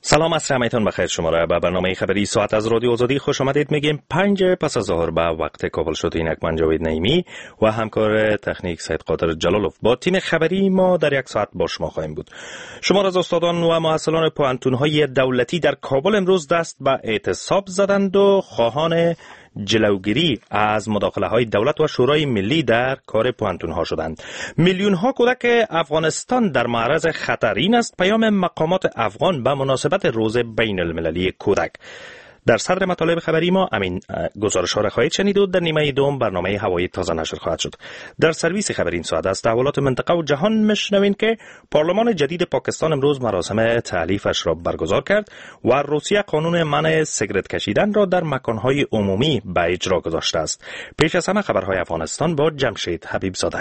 سلام، عصر همتون بخیر. شما را به برنامه خبری ساعت از رادیو آزادی خوش آمدید میگیم. 5 پس از ظهر به وقت کابل شد. اینک من جاوید نعیمی و همکار تکنیک سید قادر جلالوف با تیم خبری ما در یک ساعت با شما خواهیم بود. شما از استادان و محصلان پوهنتون‌های دولتی در کابل امروز دست به اعتصاب زدند و خواهان جلوگیری از مداخله‌های دولت و شورای ملی در کار پوهنتون‌ها شدند. میلیون‌ها کودک افغانستان در معرض خطر. این است پیام مقامات افغان به مناسبت روز بین المللی کودک. در صدر مطالب خبری ما امین گزارش‌ها را خواهید شنید و در نیمه دوم برنامه هوایی تازه نشر خواهد شد. در سرویس خبری این ساعت از تحولات منطقه و جهان میشنوین که پارلمان جدید پاکستان امروز مراسم تألیفش را برگزار کرد و روسیه قانون منع سیگارت کشیدن را در مکان‌های عمومی به اجرا گذاشته است. پیش از همه خبرهای افغانستان با جمشید حبیبزاده.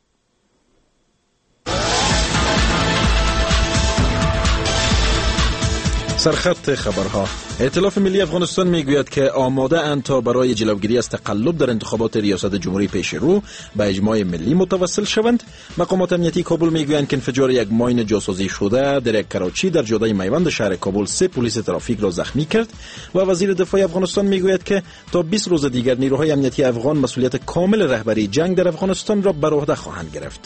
سرخط خبرها. ائتلاف ملی افغانستان میگوید که آماده اند تا برای جلوگیری از تقلب در انتخابات ریاست جمهوری پیش رو به اجماع ملی متوسل شوند. مقامات امنیتی کابل میگویند که انفجار یک ماین جاسوسی شده در یک کراچی در جاده میوند شهر کابل 3 پلیس ترافیک را زخمی کرد و وزیر دفاع افغانستان میگوید که تا 20 روز دیگر نیروهای امنیتی افغان مسئولیت کامل رهبری جنگ در افغانستان را بر عهده خواهند گرفت.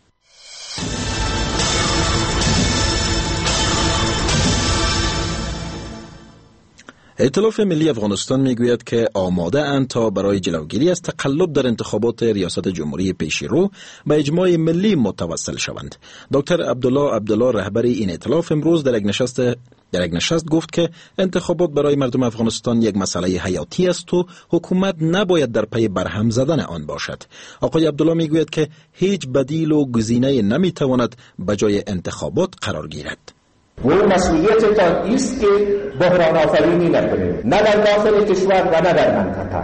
ائتلاف ملی افغانستان میگوید که آماده اند تا برای جلوگیری از تقلب در انتخابات ریاست جمهوری پیش رو به اجماع ملی متوسل شوند. دکتر عبدالله رهبر این ائتلاف امروز در یک نشست گفت که انتخابات برای مردم افغانستان یک مسئله حیاتی است و حکومت نباید در پی برهم زدن آن باشد. آقای عبدالله میگوید که هیچ بدیل و گزینه نمیتواند به جای انتخابات قرار گیرد. و مسئولیت تا است که بحران آفرینی نکنیم، نه در داخل کشور و نه در منطقه.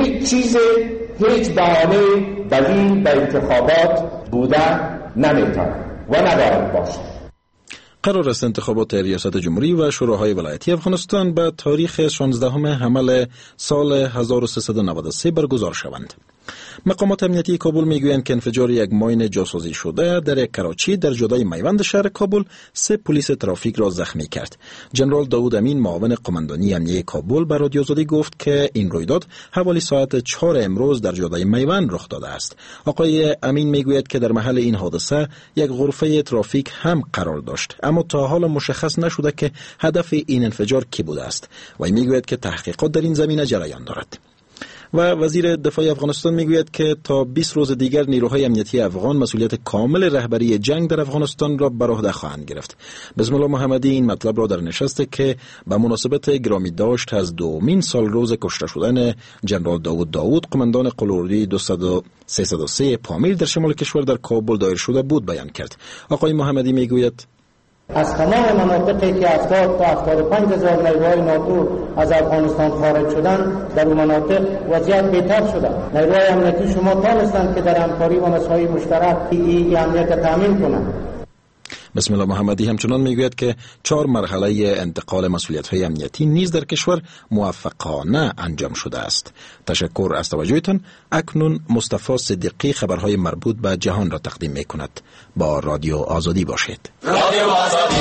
هیچ بهانه بدیل به انتخابات بوده نمیتونه و نباید باشه. قرار است انتخابات ریاست جمهوری و شوراهای ولایتی افغانستان به تاریخ 16 حمل سال 1393 برگزار شوند. مقامات امنیتی کابل میگویند که انفجار یک ماین جاسوسی شده در یک کراچی در جاده میوند شهر کابل 3 پلیس ترافیک را زخمی کرد. جنرال داود امین معاون قماندانی امنیتی کابل به رادیو آزادی گفت که این رویداد حوالی ساعت 4 امروز در جاده میوند رخ داده است. آقای امین میگوید که در محل این حادثه یک غرفه ترافیک هم قرار داشت، اما تا حال مشخص نشده که هدف این انفجار کی بوده است و میگوید که تحقیقات در این زمینه جریان دارد. و وزیر دفاع افغانستان میگوید که تا 20 روز دیگر نیروهای امنیتی افغان مسئولیت کامل رهبری جنگ در افغانستان را بر عهده خواهند گرفت. بسم الله محمدی این مطلب را در نشستی که به مناسبت گرامی داشت از 2مین سال روز کشته شدن جنرال داود قماندان قلوردی 303 پامیر در شمال کشور در کابل دایر شده بود بیان کرد. آقای محمدی میگوید از تمام مناطقی که 70 تا 75 هزار نیروهای ناتو از افغانستان خارج شدن در اون مناطق وضعیت بهتر شده. نیروهای امنیتی شما توانستند که در همکاری و مساعی مشترک این امنیت تامین کنند. بسم الله محمدی همچنان میگوید که 4 مرحله انتقال مسئولیت‌های امنیتی نیز در کشور موفقانه انجام شده است. تشکر از توجهتان. اکنون مصطفی صدیقی خبرهای مربوط به جهان را تقدیم می‌کند. با رادیو آزادی باشید. رادیو آزادی.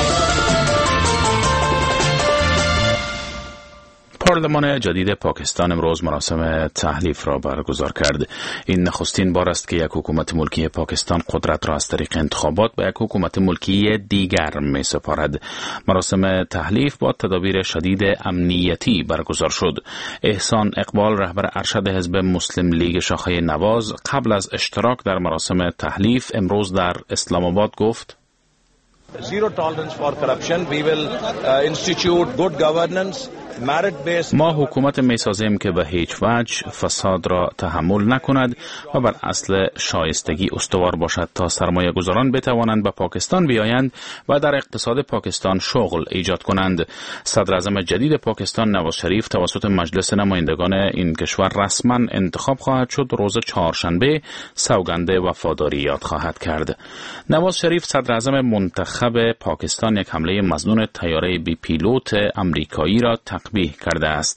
پارلمان جدید پاکستان امروز مراسم تحلیف را برگزار کرد. این نخستین بار است که یک حکومت ملکی پاکستان قدرت را از طریق انتخابات به یک حکومت ملکی دیگر می سپارد. مراسم تحلیف با تدابیر شدید امنیتی برگزار شد. احسان اقبال رهبر ارشد حزب مسلم لیگ شاخه نواز قبل از اشتراک در مراسم تحلیف امروز در اسلام آباد گفت: Zero tolerance for corruption. We will institute good governance. ما حکومت می سازیم که به هیچ وجه فساد را تحمل نکند و بر اصل شایستگی استوار باشد تا سرمایه گذاران بتوانند به پاکستان بیایند و در اقتصاد پاکستان شغل ایجاد کنند. صدر اعظم جدید پاکستان نواز شریف توسط مجلس نمایندگان این کشور رسما انتخاب خواهد شد. روز چهارشنبه سوگند وفاداری یاد خواهد کرد. نواز شریف صدر اعظم منتخب پاکستان یک حمله مظنون طیاره بی پیلوت امریکایی را تقبیح کرده است.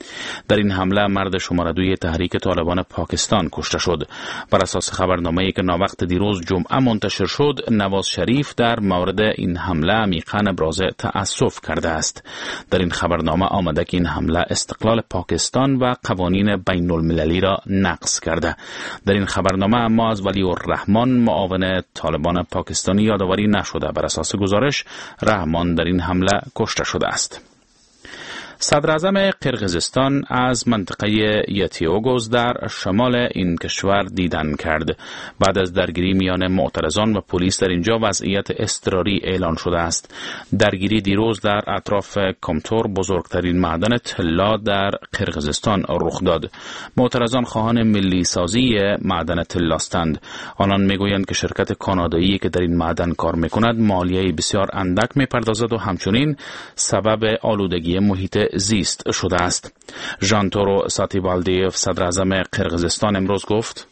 در این حمله مرد شماره 2 تحریک طالبان پاکستان کشته شد. بر اساس خبرنامه‌ای که ناوقت دیروز جمعه منتشر شد، نواز شریف در مورد این حمله عمیقاً ابراز تأسف کرده است. در این خبرنامه آمده که این حمله استقلال پاکستان و قوانین بین المللی را نقض کرده. در این خبرنامه اما از ولی الرحمن معاون طالبان پاکستانی یادآوری نشده. بر اساس گزارش رحمان در این حمله کشته شده است. صدر اعظم قرقیزستان از منطقه یتیوگوز در شمال این کشور دیدن کرد. بعد از درگیری میان معترضان و پلیس در اینجا وضعیت اضطراری اعلان شده است. درگیری دیروز در اطراف کامتور، بزرگترین معدن طلا در قرقیزستان رخ داد. معترضان خواهان ملی سازی معدن طلاستند. آنان میگویند که شرکت کانادایی که در این معدن کار میکند مالیه بسیار اندک میپردازد و همچنین سبب آلودگی محیط زیست شده است. ژانتورو ساتیبالدیف صدر اعظم قرقیزستان امروز گفت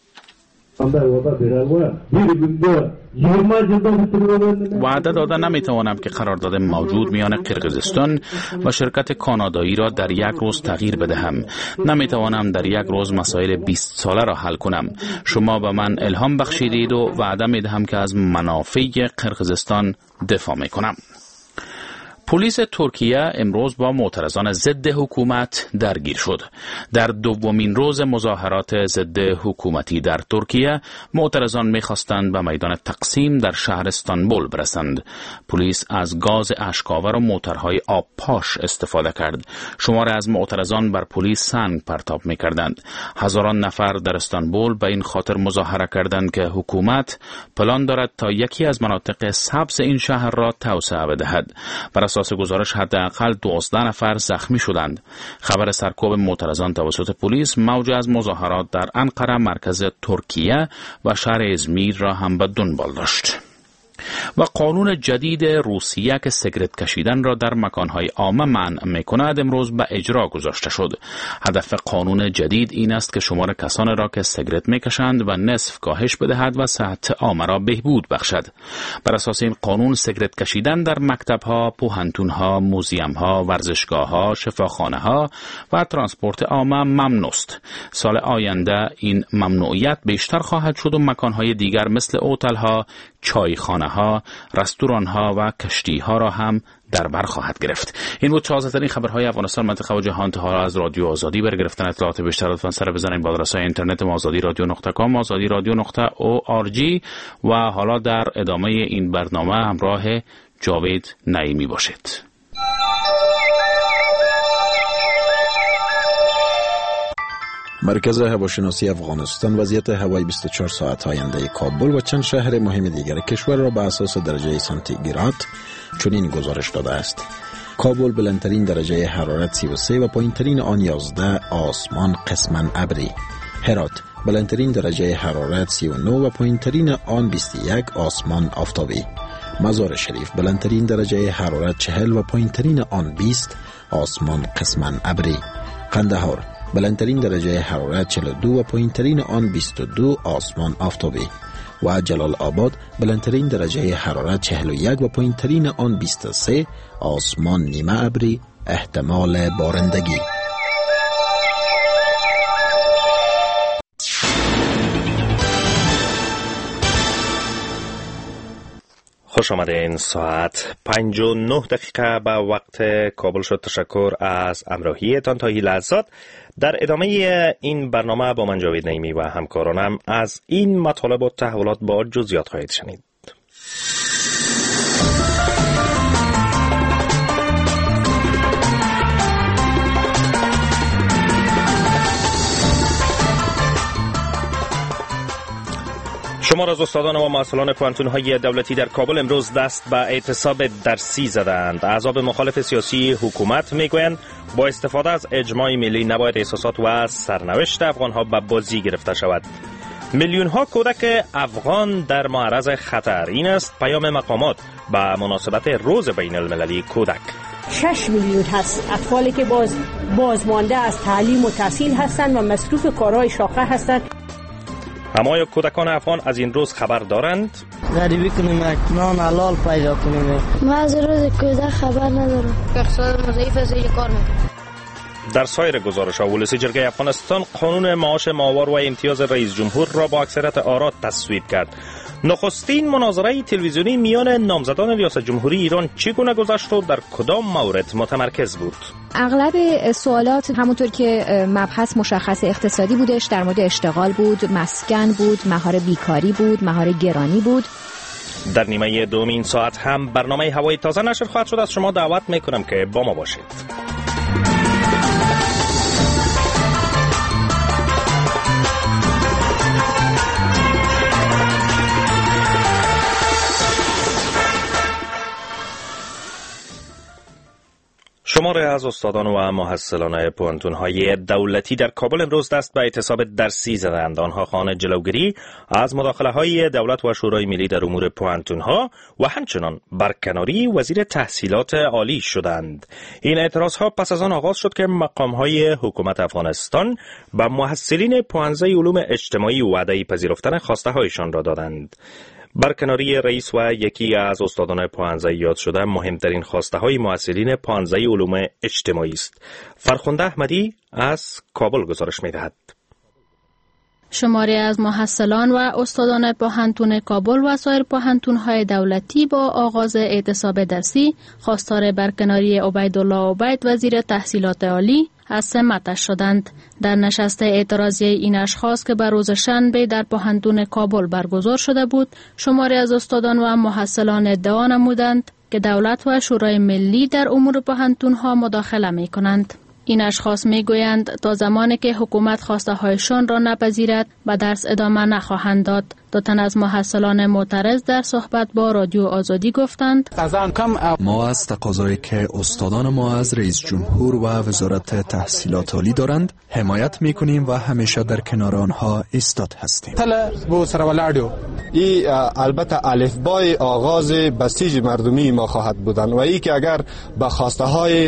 وعده داده نمیتوانم که قرارداد موجود میان قرقیزستان و شرکت کانادایی را در یک روز تغییر بدهم. نمیتوانم در یک روز مسائل 20 ساله را حل کنم. شما به من الهام بخشیدید و وعده میدهم که از منافع قرقیزستان دفاع میکنم. پلیس ترکیه امروز با معترضان ضد حکومت درگیر شد. در دومین روز مظاهرات ضد حکومتی در ترکیه، معترضان می‌خواستند به میدان تقسیم در شهر استانبول برسند. پلیس از گاز اشک‌آور و موترهای آب پاش استفاده کرد. شماری از معترضان بر پلیس سنگ پرتاب می‌کردند. هزاران نفر در استانبول به این خاطر مظاهره کردند که حکومت پلان دارد تا یکی از مناطق سبز این شهر را توسعه بدهد. بر اساس گزارش حداقل 12 نفر زخمی شدند. خبر سرکوب معترضان توسط پلیس موج از مظاهرات در انقره مرکز ترکیه و شهر ازمیر را هم به دنبال داشت. و قانون جدید روسیه که سیگارت کشیدن را در مکانهای عامه منع می‌کند امروز به اجرا گذاشته شد. هدف قانون جدید این است که شمار کسانی را که سیگارت می‌کشند و نصف کاهش بدهد و صحت عامه را بهبود بخشد. بر اساس این قانون سیگارت کشیدن در مکتب‌ها، پوهنتون‌ها، موزیم‌ها، ورزشگاه‌ها، شفاخانه‌ها و ترانسپورت عامه ممنوع است. سال آینده این ممنوعیت بیشتر خواهد شد و مکان‌های دیگر مثل هتل‌ها، چایخانه‌ها، رستوران‌ها و کشتی‌ها را هم در بر خواهد گرفت. این بود 14 خبرهای افغانستان، منطقه و جهان. تا از رادیو آزادی. برای گرفتن اطلاعات بیشتر لطفاً سر بزنید به آدرس اینترنت آزادیرادیو.com، آزادیرادیو.org. و حالا در ادامه این برنامه همراه جاوید نعیمی باشید. مرکز هواشناسی افغانستان وضعیت هوایی 24 ساعت آینده کابل و چند شهر مهم دیگر کشور را به اساس درجه سانتیگراد چنین گزارش داده است. کابل بلندترین درجه حرارت 33 و پایینترین آن 11، آسمان قسماً ابری. هرات بلندترین درجه حرارت 39 و پایینترین آن 21، آسمان آفتابی. مزار شریف بلندترین درجه حرارت 40 و پایینترین آن 20، آسمان قسماً ابری. قندهار بلندترین درجه حرارت 42 و پایینترین آن 22، آسمان آفتابی. و جلال آباد بلندترین درجه حرارت 41 و پایینترین آن 23، آسمان نیمه ابری، احتمال بارندگی. خوش آمدین. ساعت 5:09 به وقت کابل شد. تشکر از همراهیتان تا این لحظات. در ادامه این برنامه با من جاوید نعیمی و همکارانم از این مطالب و تحولات با جزئیات خواهید شنید. شمار از استادان و مسئولان پوهنتون‌های دولتی در کابل امروز دست به اعتصاب درسی زدند. احزاب مخالف سیاسی حکومت میگویند با استفاده از اجماع ملی نباید احساسات و سرنوشت افغان‌ها به بازی گرفته شود. میلیون‌ها کودک افغان در معرض خطر. این است پیام مقامات به مناسبت روز بین المللی کودک. 6 میلیون هست اطفالی که بازمانده از تعلیم و تحصیل هستند و مصروف کارهای شاقه هستند. همه کودکان افغان از این روز خبر دارند؟ غریبی کنیم، نان حلال پیدا کنیم. ما از روز کودک خبر ندارم. اقتصاد مضاعف از کار میکنم. در سایر گزارش‌ها ولسی جرگه افغانستان قانون معاش ماهوار و امتیاز رئیس جمهور را با اکثریت آرا تصویب کرد. نخستین مناظره تلویزیونی میان نامزدان ریاست جمهوری ایران چگونه گذشت و در کدام مورد متمرکز بود؟ اغلب سوالات همونطور که مبحث مشخص اقتصادی بودش، در مورد اشتغال بود، مسکن بود، مهار بیکاری بود، مهار گرانی بود. در نیمه دومین ساعت هم برنامه هوای تازه نشر خواهد شد. از شما دعوت میکنم که با ما باشید. شماره از استادان و محصلان پوهنتون‌های دولتی در کابل امروز دست به اعتصاب درسی زدند. آنها خواهان جلوگیری از مداخله‌های دولت و شورای ملی در امور پوهنتون‌ها و همچنان برکناری وزیر تحصیلات عالی شدند. این اعتراضها پس از آن آغاز شد که مقام‌های حکومت افغانستان به محصلین پوهنځی علوم اجتماعی وعده پذیرفتن خواسته‌هایشان را دادند. برکناری رئیس و یکی از استادان پوهنځی یاد شده مهمترین خواسته‌های محصلین پوهنځی علوم اجتماعی است. فرخنده احمدی از کابل گزارش می‌دهد. شماری از محصلان و استادان پوهنتون کابل و سایر پوهنتون‌های دولتی با آغاز اعتصاب درسی خواستار برکناری عبیدالله عبید وزیر تحصیلات عالی از سمتش شدند. در نشست اعتراضی این اشخاص که بر روز شنبه در پوهنتون کابل برگزار شده بود، شماری از استادان و محصلان ادعا نمودند که دولت و شورای ملی در امور پوهنتون‌ها مداخله می‌کنند. این اشخاص میگویند تا زمانی که حکومت خواسته هایشان را نپذیرد به درس ادامه نخواهند داد. دو تن از محصلان معترض در صحبت با رادیو آزادی گفتند ما از تقاضایی که استادان ما از رئیس جمهور و وزارت تحصیلات عالی دارند حمایت میکنیم و همیشه در کنار آنها ایستاد هستیم. این البته الفبای آغاز بسیج مردمی ما خواهد بودند و این که اگر به خواسته های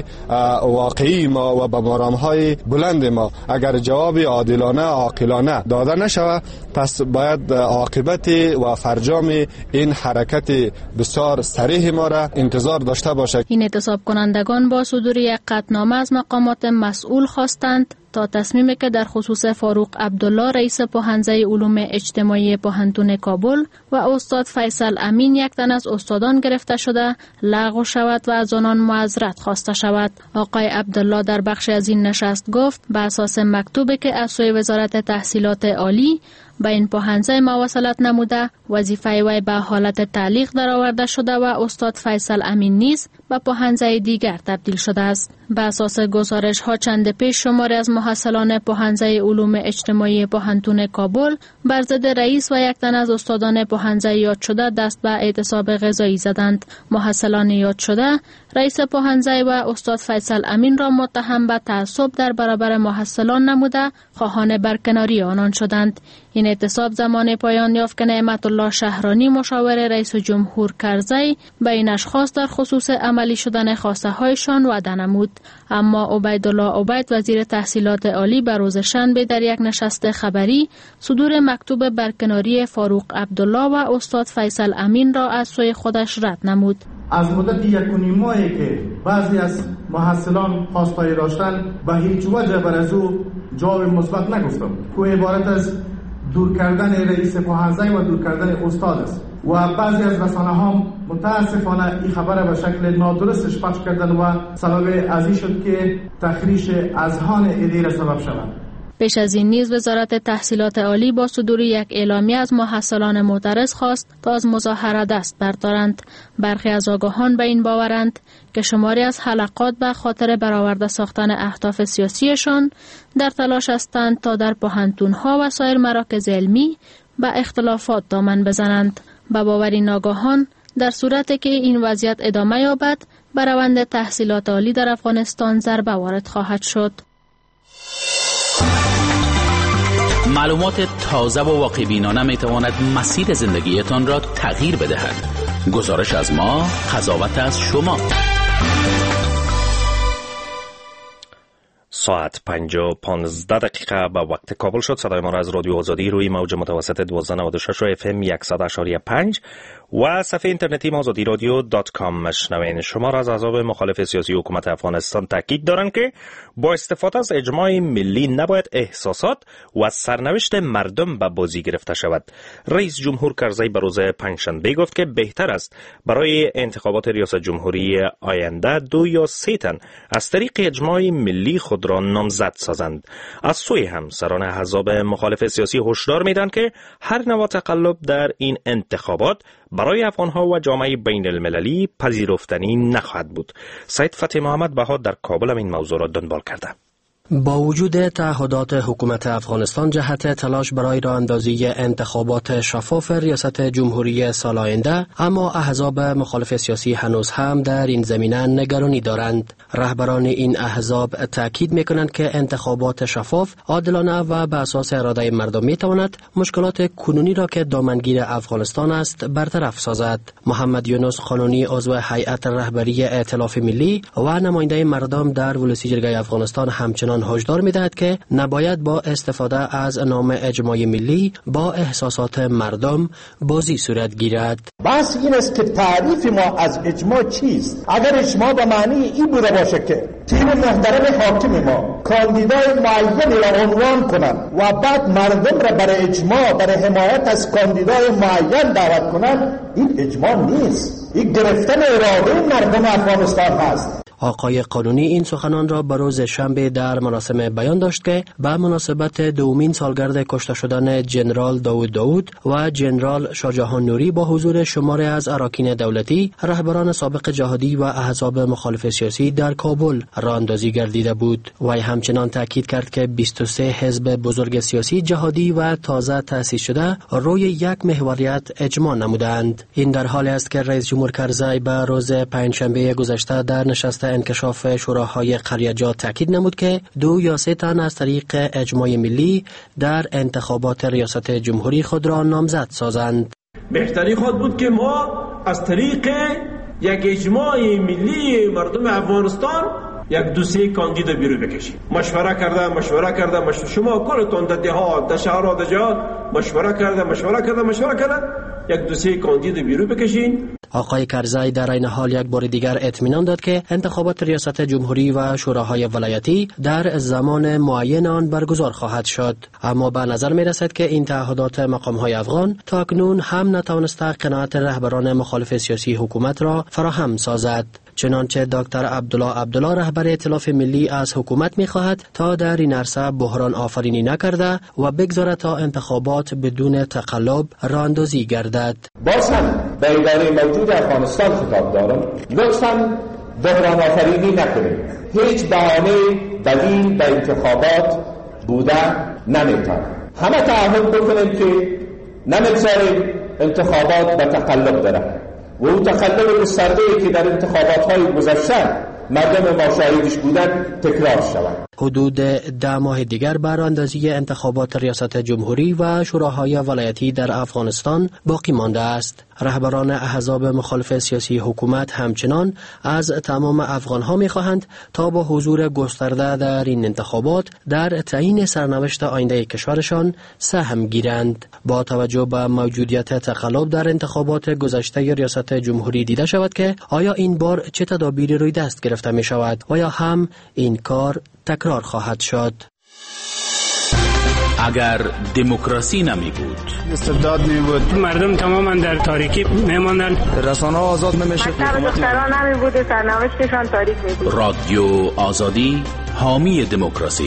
واقعی ما و به مرام های بلند ما اگر جواب عادلانه عاقلانه داده نشود، پس باید عاقبت و فرجام این حرکت بسیار صریح ما را انتظار داشته باشد. این اعتصاب کنندگان با صدور یک قطعنامه از مقامات مسئول خواستند تا تصمیمی که در خصوص فاروق عبدالله رئیس پوهنځی علوم اجتماعی پوهنتون کابل و استاد فیصل امین یک تن از استادان گرفته شده لغو شود و از آنان معذرت خواسته شود. آقای عبدالله در بخش از این نشست گفت به اساس مکتوبی که از سوی وزارت تحصیلات عالی به این پوهنځی مواصلت نموده، وظیفه وی به حالت تعلیق درآورده شده و استاد فیصل امین نیز به پوهنځی دیگر تبدیل شده است. به اساس گزارش ها چند پیش شماری از محصلان پوهنځی علوم اجتماعی پوهنتون کابل بر ضد رئیس و یک تن از استادان پوهنځی یاد شده دست به اعتصاب غذایی زدند. محصلان یاد شده رئیس پوهنځی و استاد فیصل امین را متهم به تعصب در برابر محصلان نموده خواهان برکناری آنان شدند. این اعتصاب زمان پایان یافت که نعمت الله شهرانی مشاور رئیس جمهور کرزی به این اشخاص در خصوص عملی شدن خواسته هایشان وعده نمود. اما عبیدالله عبید وزیر تحصیلات عالی به روز شنبه در یک نشست خبری صدور مکتوب برکناری فاروق عبدالله و استاد فیصل امین را از سوی خودش رد نمود. از مدت 1.5 ماهی که بعضی از محصلان خواسته‌ای داشتند به هیچ وجه بر از او جواب مثبت نگفتم که عبارت از دور کردن رئیس پوهنځی و دور کردن استاد است و بعضی از رسانه‌ها متاسفانه این خبر به شکل نادرستش پخش کردن و سبب ازی شد که تخریش اذهان عده سبب شود. پیش از این نیز وزارت تحصیلات عالی با صدور یک اعلامیه از محصلان معترض خواست تا از مظاهره دست بردارند. برخی از آگاهان به این باورند که شماری از حلقات به خاطر برآورده ساختن اهداف سیاسیشان در تلاش هستند تا در پوهنتون‌ها و سایر مراکز علمی به اختلافات دامن بزنند. به باور این آگاهان در صورتی که این وضعیت ادامه یابد به روند تحصیلات عالی در افغانستان ضربه وارد خواهد شد. معلومات تازه و واقع‌بینانه می‌تواند مسیر زندگیتان را تغییر بدهد. گزارش از ما، قضاوت از شما. ساعت 5:15 به وقت کابل شد. صدای ما را از رادیو آزادی روی موج متوسط 1296 و FM 100.5 و صفحه اینترنتی ما azadiradyo.com مشنوین. شما را از احزاب مخالف سیاسی حکومت افغانستان تاکید دارند که با استفاده از اجماع ملی نباید احساسات و سرنوشت مردم به بازی گرفته شود. رئیس جمهور کرزی به روز پنجشنبه گفت که بهتر است برای انتخابات ریاست جمهوری آینده 2 یا 3 تن از طریق اجماع ملی خود را نامزد سازند. از سوی همسران احزاب مخالف سیاسی هشدار میدن که هر نوع تقلب در این انتخابات برای افغانها و جامعه بین المللی پذیرفتنی نخواهد بود. سید فتح محمد بها در کابل این موضوع را دنبال کرده. با وجود تعهدات حکومت افغانستان جهت تلاش برای راه اندازی انتخابات شفاف ریاست جمهوری سال آینده، اما احزاب مخالف سیاسی هنوز هم در این زمینه نگرانی دارند. رهبران این احزاب تاکید می‌کنند که انتخابات شفاف، عادلانه و بر اساس اراده مردم می‌تواند مشکلات کنونی را که دامنگیر افغانستان است برطرف سازد. محمد یونس قانونی عضو هیئت رهبری ائتلاف ملی و نماینده مردم در ولسی جرگه افغانستان همچنان هشدار می‌دهد که نباید با استفاده از نام اجماع ملی با احساسات مردم بازی صورت گیرد. بحث این است که تعریف ما از اجماع چیست؟ اگر اجماع به معنی این بوده باشه که تیم محترم حاکم ما کاندیدای معینی را عنوان کنند و بعد مردم را برای اجماع، برای حمایت از کاندیدای معین دعوت کنند، این اجماع نیست. این گرفتن اراده مردم افغانستان هست. آقای قانونی این سخنان را به روز شنبه در مراسم بیان داشت که به مناسبت دومین سالگرد کشته شدن جنرال داود و جنرال شاهجهان نوری با حضور شماری از اراکین دولتی، رهبران سابق جهادی و احزاب مخالف سیاسی در کابل راه اندازی گردیده بود. وی همچنان تاکید کرد که 23 حزب بزرگ سیاسی جهادی و تازه تأسیس شده روی یک محوریت اجماع نمودند. این در حالی است که رئیس جمهور کرزی به روز پنجشنبه گذشته در نشست انکشاف شوراهای قریه‌جات تاکید نمود که 2 یا 3 تن از طریق اجماع ملی در انتخابات ریاست جمهوری خود را نامزد سازند. بهتری خود بود که ما از طریق یک اجماع ملی مردم افغانستان 1-2-3 کاندید بیرون بکشیم. مشوره کرده شما کلتون در دهات، در شهرها، در جهات مشوره کرده 1-2-3 کاندید بیرون بکشین. آقای کرزی در این حال یک بار دیگر اطمینان داد که انتخابات ریاست جمهوری و شوراهای ولایتی در زمان معین آن برگزار خواهد شد، اما به نظر می رسد که این تعهدات مقام‌های افغان تاکنون هم نتوانسته قناعت رهبران مخالف سیاسی حکومت را فراهم سازد. چنانچه دکتر عبدالله رهبر ائتلاف ملی از حکومت می‌خواهد تا در این عرصه بحران آفرینی نکرده و بگذارد تا انتخابات بدون تقلب راه‌اندازی گردد. باز هم به اداره موجود افغانستان خطاب دارم، لطفاً بحران آفرینی نکنید. هیچ بهانه بدیل به انتخابات بوده نمی‌تواند. همه تعهد بکنید که نمی‌گذارید انتخابات به تقلب برود و اون تقلب گسترده‌ای که در انتخابات‌های گذشته مردم ما شاهدش بودن تکرار شود. حدود 10 ماه دیگر بر اندازی انتخابات ریاست جمهوری و شوراهای ولایتی در افغانستان باقی مانده است. رهبران احزاب مخالف سیاسی حکومت همچنان از تمام افغانها می‌خواهند تا با حضور گسترده در این انتخابات در تعیین سرنوشت آینده کشورشان سهم گیرند. با توجه به موجودیت تقلب در انتخابات گذشته ریاست جمهوری دیده شود که آیا این بار چه تدابیری روی دست گرفته می شود و یا هم این کار تکرار خواهد شد. اگر دموکراسی نمی بود، استبداد می بود، مردم تماما در تاریکی می ماندن، رسانه آزاد نمی شد، دختران نمی بود، سرنوشتشان تاریک می بود. رادیو آزادی حامی دموکراسی.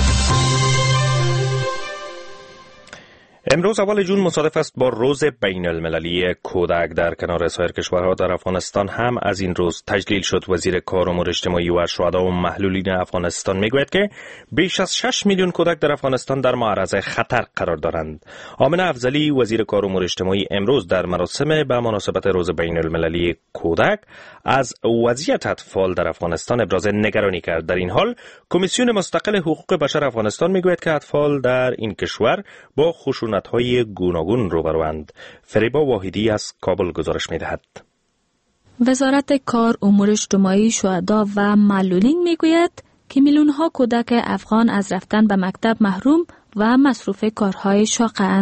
امروز اول جون مصادف است با روز بین المللی کودک. در کنار سایر کشورها در افغانستان هم از این روز تجلیل شد. وزیر کار امور اجتماعی و شهدا و محلولین افغانستان میگوید که بیش از 6 میلیون کودک در افغانستان در معرض خطر قرار دارند. آمنه افضلی وزیر کار امور اجتماعی امروز در مراسم به مناسبت روز بین المللی کودک از وضعیت اطفال در افغانستان ابراز نگرانی کرد. در این حال کمیسیون مستقل حقوق بشر افغانستان میگوید که اطفال در این کشور با خشونت‌های گوناگون روبروند. فریبا واحدی از کابل گزارش می‌دهد. وزارت کار امور اجتماعی شهدا و معلولین میگوید که میلیون‌ها کودک افغان از رفتن به مکتب محروم و مصروف کارهای شاق‌اند.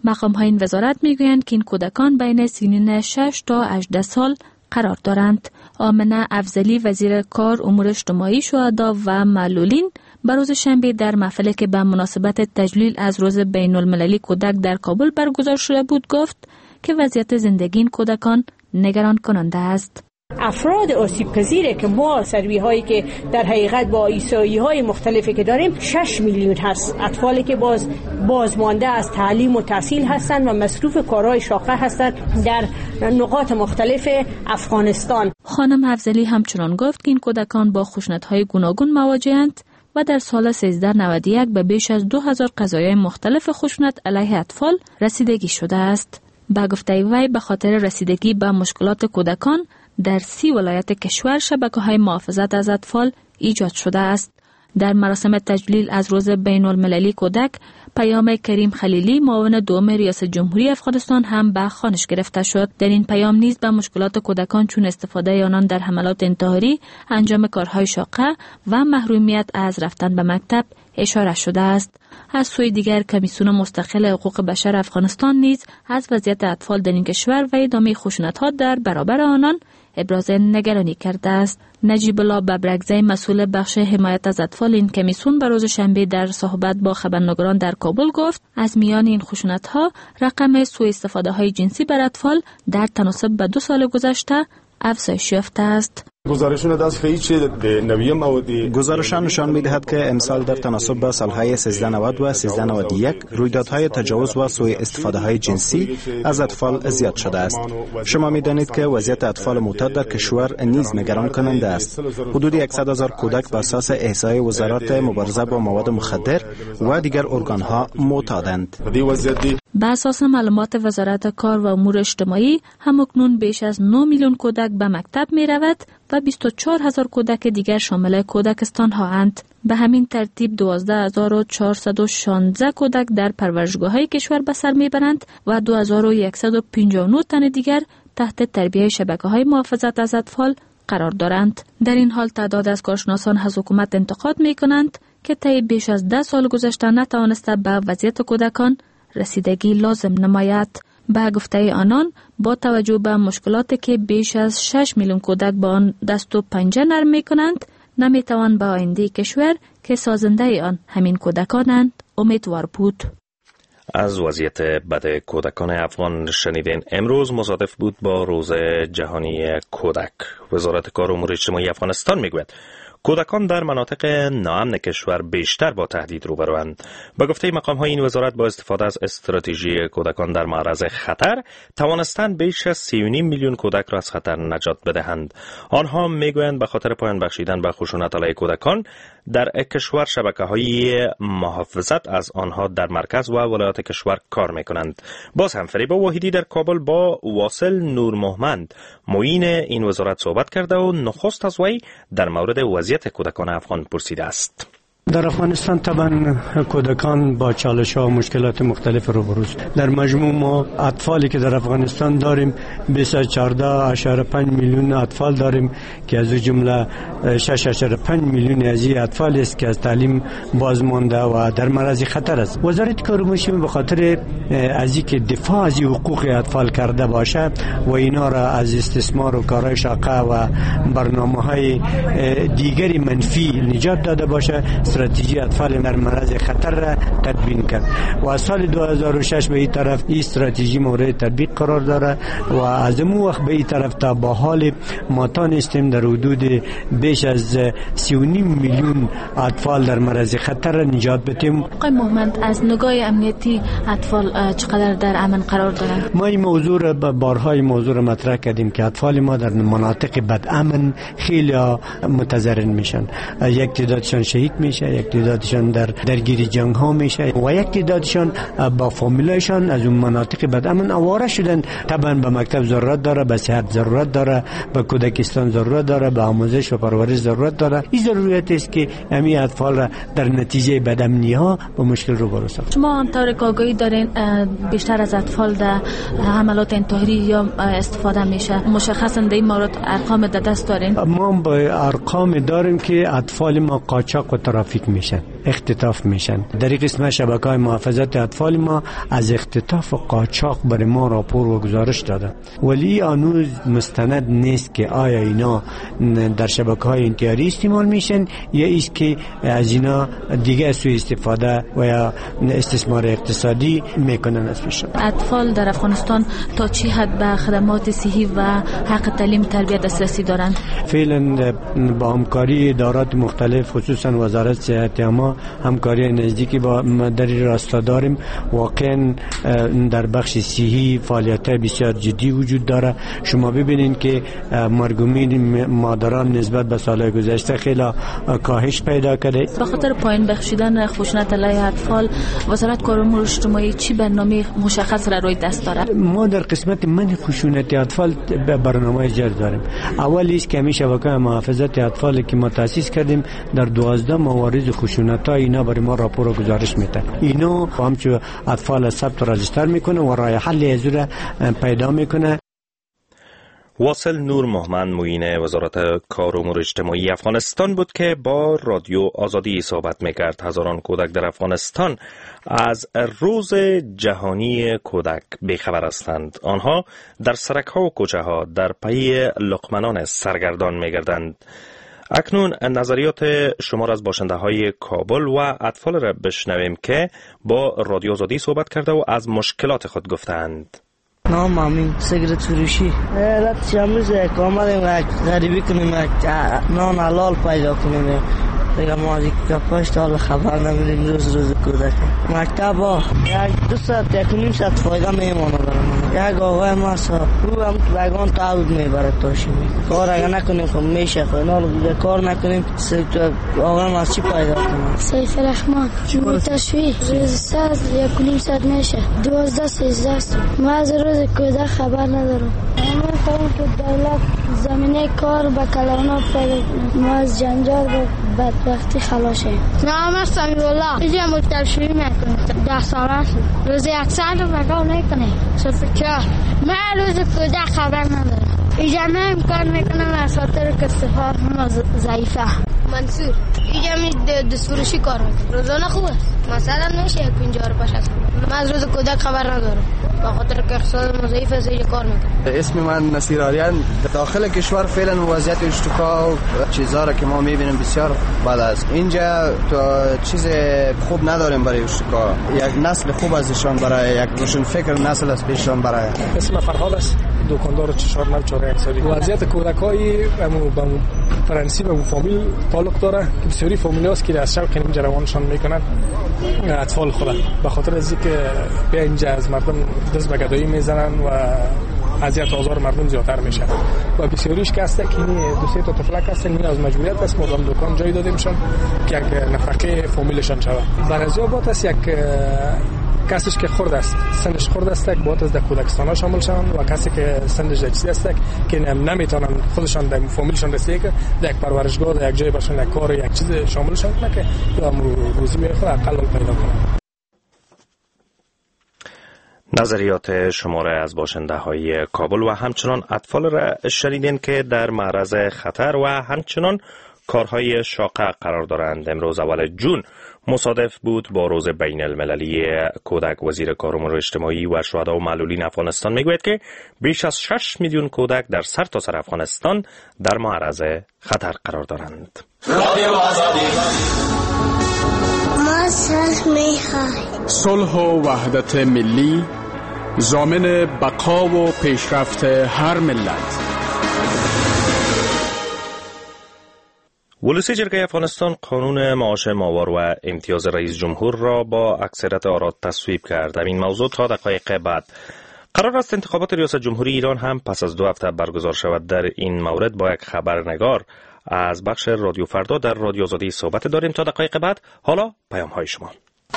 مقام‌های این وزارت میگویند که این کودکان بین سنین 6 تا 18 سال قرار دارند. آمنه افضلی وزیر کار، امور اجتماعی، شهدا و معلولین بر روز شنبه در محفلی که به مناسبت تجلیل از روز بین المللی کودک در کابل برگزار شده بود گفت که وضعیت زندگی این کودکان نگران کننده است. افراد آسیب پذیره که ما سروی هایی که در حقیقت با ایسایی های مختلفی که داریم 6 میلیون هست. اطفالی که بازمانده از تعلیم و تحصیل هستند و مصروف کارهای شاقه هستند در نقاط مختلف افغانستان. خانم افضلی همچنان گفت که این کودکان با خشونت‌های گوناگون مواجه‌اند و در سال 1391 به بیش از 2000 قضایای مختلف خشونت علیه اطفال رسیدگی شده است. با گفته وی به خاطر رسیدگی به مشکلات کودکان در 30 ولایت کشور شبکه‌های محافظت از اطفال ایجاد شده است. در مراسم تجلیل از روز بین المللی کودک، پیام کریم خلیلی معاون دوم ریاست جمهوری افغانستان هم به خوانش گرفته شد. در این پیام نیز به مشکلات کودکان چون استفاده آنان در حملات انتحاری، انجام کارهای شاقه و محرومیت از رفتن به مکتب اشاره شده است. از سوی دیگر کمیسیون مستقل حقوق بشر افغانستان نیز از وضعیت اطفال در این کشور و ادامه خشونت‌ها در برابر آنان ابراز نگرانی کرده است. نجیب الله ببرگزی مسئول بخش حمایت از اطفال این کمیسیون به روز شنبه در صحبت با خبرنگاران در کابل گفت از میان این خشونت‌ها رقم سوء استفاده‌های جنسی بر اطفال در تناسب به 2 سال گذشته افزایش یافته است. گزارشان نشان می‌دهد که امسال در تناسب با سالهای 1390 و 1391 رویدادهای تجاوز و سوء استفاده‌های جنسی از اطفال زیاد شده است. شما می‌دانید که وضعیت اطفال معتاد در کشور نیز نگران کننده است. حدود 100,000 کودک بر اساس احصای وزارت مبارزه با مواد مخدر و دیگر ارگان‌ها معتادند. بر اساس معلومات وزارت کار و امور اجتماعی، همکنون بیش از 9 میلیون کودک به مکتب می‌رود و 24,000 کودک دیگر شامل کودکستان ها اند. به همین ترتیب 12,416 کودک در پرورشگاه‌های کشور به سر میبرند و 2159 تن دیگر تحت تربیت شبکه‌های محافظت از اطفال قرار دارند. در این حال تعداد از کارشناسان از حکومت انتقاد میکنند که طی بیش از 10 سال گذشته نتوانسته به وضعیت کودکان رسیدگی لازم نماید. به گفته آنان با توجه به مشکلاتی که بیش از 6 میلیون کودک با آن دست و پنجه نرم می‌کنند، نمی‌توان به آینده کشور که سازنده آن همین کودکانند امیدوار بود. از وضعیت بد کودکان افغان شنیدین. امروز مصادف بود با روز جهانی کودک. وزارت کار و امور اجتماعی افغانستان میگوید کودکان در مناطق ناامن کشور بیشتر با تهدید روبروند. به گفته مقام‌های این وزارت با استفاده از استراتژی کودکان در معرض خطر توانستند بیش از 3.5 میلیون کودک را از خطر نجات بدهند. آنها میگویند به خاطر پایان بخشیدن به خشونت علیه کودکان در کشور شبکه‌های محافظت از آنها در مرکز و ولایات کشور کار می‌کنند. باز هم فریبا واحدی در کابل با واصل نور محمد معین این وزارت صحبت کرده و نخست از وی در مورد وضعیت کودکان افغان پرسیده است. در افغانستان طبعا کودکان با چالش‌ها و مشکلات مختلف روبروست. در مجموع ما اطفالی که در افغانستان داریم 214.5 میلیون اطفال داریم که از جمله 6.5 میلیون از این اطفال است که از تعلیم بازمانده و در معرض خطر است. وزارت کار و معیشت به خاطر از اینکه دفاع از حقوق اطفال کرده باشه و اینا را از استثمار و کارهای شاقه و برنامه‌های دیگری منفی نجات داده باشه، استراتژی اطفال در معرض خطر را تدوین کرد و از سال 2006 به این طرف این استراتژی مورد تطبیق قرار داره و از اون وقت به این طرف تا با حال ما تانستیم در حدود بیش از 3.5 میلیون اطفال در معرض خطر نجات بدیم. آقای محمد، از نگاه امنیتی اطفال چقدر در امن قرار دارند؟ ما این موضوع را بارهای موضوع را مطرح کردیم که اطفال ما در مناطق بد امن خیلی متضرر میشن. یک تعدادشان شهید میشه، یک تعدادشان در درگیری جنگ ها میشه و یک تعدادشان با فامیلایشان از اون مناطق بد امن آواره شدن. طبعا به مکتب ضرورت داره، به صحت ضرورت داره، به کودکستان ضرورت داره، به آموزش و پرورش ضرورت داره. این ضرورت است که همین اطفال را در نتیجه بد امنی ها با مشکل روبرو ساخت. شما همطور که آگاهی دارین بیشتر از اطفال در حملات انتحاری یا استفاده میشه، مشخصا در این مورد ارقام در دست دارین؟ ما با ارقام داریم که اطفال ما قاچاق و ترافیک میشن. اختطاف میشن. در این قسمت شبکه‌های محافظت اطفال ما از اختطاف و قاچاق برای ما راپور و گزارش داده، ولی هنوز مستند نیست که آیا اینا در شبکه‌های انتحاری استعمال میشن یا ایست که از اینا دیگه سوء استفاده و یا استثمار اقتصادی میکنن ازشون. اطفال در افغانستان تا چه حد به خدمات صحی و حق تعلیم تربیت دسترسی دارند؟ فعلا با همکاری ادارات مختلف خصوصا وزارت صحت ما همکاری نزدیکی با در راستا داریم. واقعا در بخش صحی فعالیت بسیار جدی وجود داره. شما ببینید که مرگومین مادران نسبت به سال گذشته خیلی کاهش پیدا کرده. به خاطر پایین بخشیدن خشونت علیه اطفال وزارت کار امور اجتماعی چی برنامه مشخص را روی دست دارد؟ ما در قسمت من خشونت اطفال برنامه جر داریم. اولی است که همیشه شبکه محافظت اطفال که ما تاسیس کردیم در 12 موارد خشونت ها اینا برای ما راپور و گزارش میده. اینو همچون اطفال ثبت و رجیستر میکنه و راه حل از را پیدا میکنه. واصل نور محمد معین وزارت کار و امور اجتماعی افغانستان بود که با رادیو آزادی صحبت میکرد. هزاران کودک در افغانستان از روز جهانی کودک بیخبر هستند. آنها در سرک‌ها و کوچه‌ها در پی لقمنان سرگردان میگردند. اکنون نظریات شمار از باشنده‌های کابل و اطفال را بشنویم که با رادیو آزادی صحبت کرده و از مشکلات خود گفتند. نام امین سیگارت فروشی. حالت شامل آمدیم غریبی کنیم نان حلال پیدا کنیم. دیگه ما دیگه 5 سال خبر نمیدیم روز کودک. مکتب یک 2 ساعت یک نیم ساعت فایده میمونه برام. یک آقای ما او هم بگان تعهد میبره تاشی کار اگه نکنیم خب میشه خب نه کار نکنیم آقای ما چی پیدا کنیم. سیف الرحمن جمعی تشویق روز ساعت یک نیم ساعت میشه 12-13 ما از روز کودک خبر ندارم. ما فهم که دولت زمینه کار با کلاونا پیدا کنیم. ما از جنجال و بدبختی خلاصیم. نام سمی الله اینجا مکتبشویی میکنیم 10 ساله شد. روز 100 رو مقام نکنیم. صرف کار من روز کودک خبر ندارم. اینجا امکان میکنم از خاطر که صفات ما ضعیفه. منصور اینجا می دستفروشی کار میکنم. روزانه خوبه مثلا میشه 50 رو پاش هست. من از روز کودک خبر ندارم با خاطر که اقتصاد ما ضعیفه از اینجا کار میکنم. اسم من نصیر آریان. داخل کشور فعلا وضعیت اشتکا و چیزا را که ما میبینیم بسیار بد است. اینجا تو چیز خوب نداریم برای اشتکا. یک نسل خوب ازشان برای یک روشن فکر نسل از پیششان برای. اسم فرهاد است. دکاندار چشار نوچاره انصاری. وضعیت کودکای با فرانسی و فامیل تعلق داره که بسیاری فامیل هست که از شوق اینجا روانشان میکنن اطفال خود به خاطر از اینکه به اینجا از مردم دست به گدایی میزنن و اذیت آزار مردم زیادتر میشه و بسیاریش که هست که این 2-3 تا طفلک هستن این از مجبوریت است مردم دکان جای دادیمشان که یک نفقه فامیلشان شود. بعضی اوقات است یک کسیش که خرد است سنش خرد است که باید از در کودکستان ها شامل شوند و کسی که سنش چیزی است که نمیتونن خودشان در فامیلشان رسیده که در یک پرورشگاه در یک جای برشان یک کار یک چیز شامل شوند که روزی به خود اقل پیدا کنند. نظریات شماره از باشنده های کابل و همچنان اطفال را شنیدین که در معرض خطر و همچنان کارهای شاقه قرار دارند. امروز اول جون مصادف بود با روز بین المللی کودک. وزیر کار و امور اجتماعی و شهدا و معلولین افغانستان میگوید که بیش از 6 میلیون کودک در سرتاسر افغانستان در معرض خطر قرار دارند. ما صلح میخواهیم. صلح و وحدت ملی ضامن بقا و پیشرفت هر ملت. ولسی جرگه افغانستان قانون معاش ماهوار و امتیاز رئیس جمهور را با اکثریت آرا تصویب کرد. این موضوع تا دقایق بعد قرار است انتخابات ریاست جمهوری ایران هم پس از 2 هفته برگزار شود. در این مورد با یک خبرنگار از بخش رادیو فردا در رادیو آزادی صحبت داریم تا دقایق بعد. حالا پیام های شما.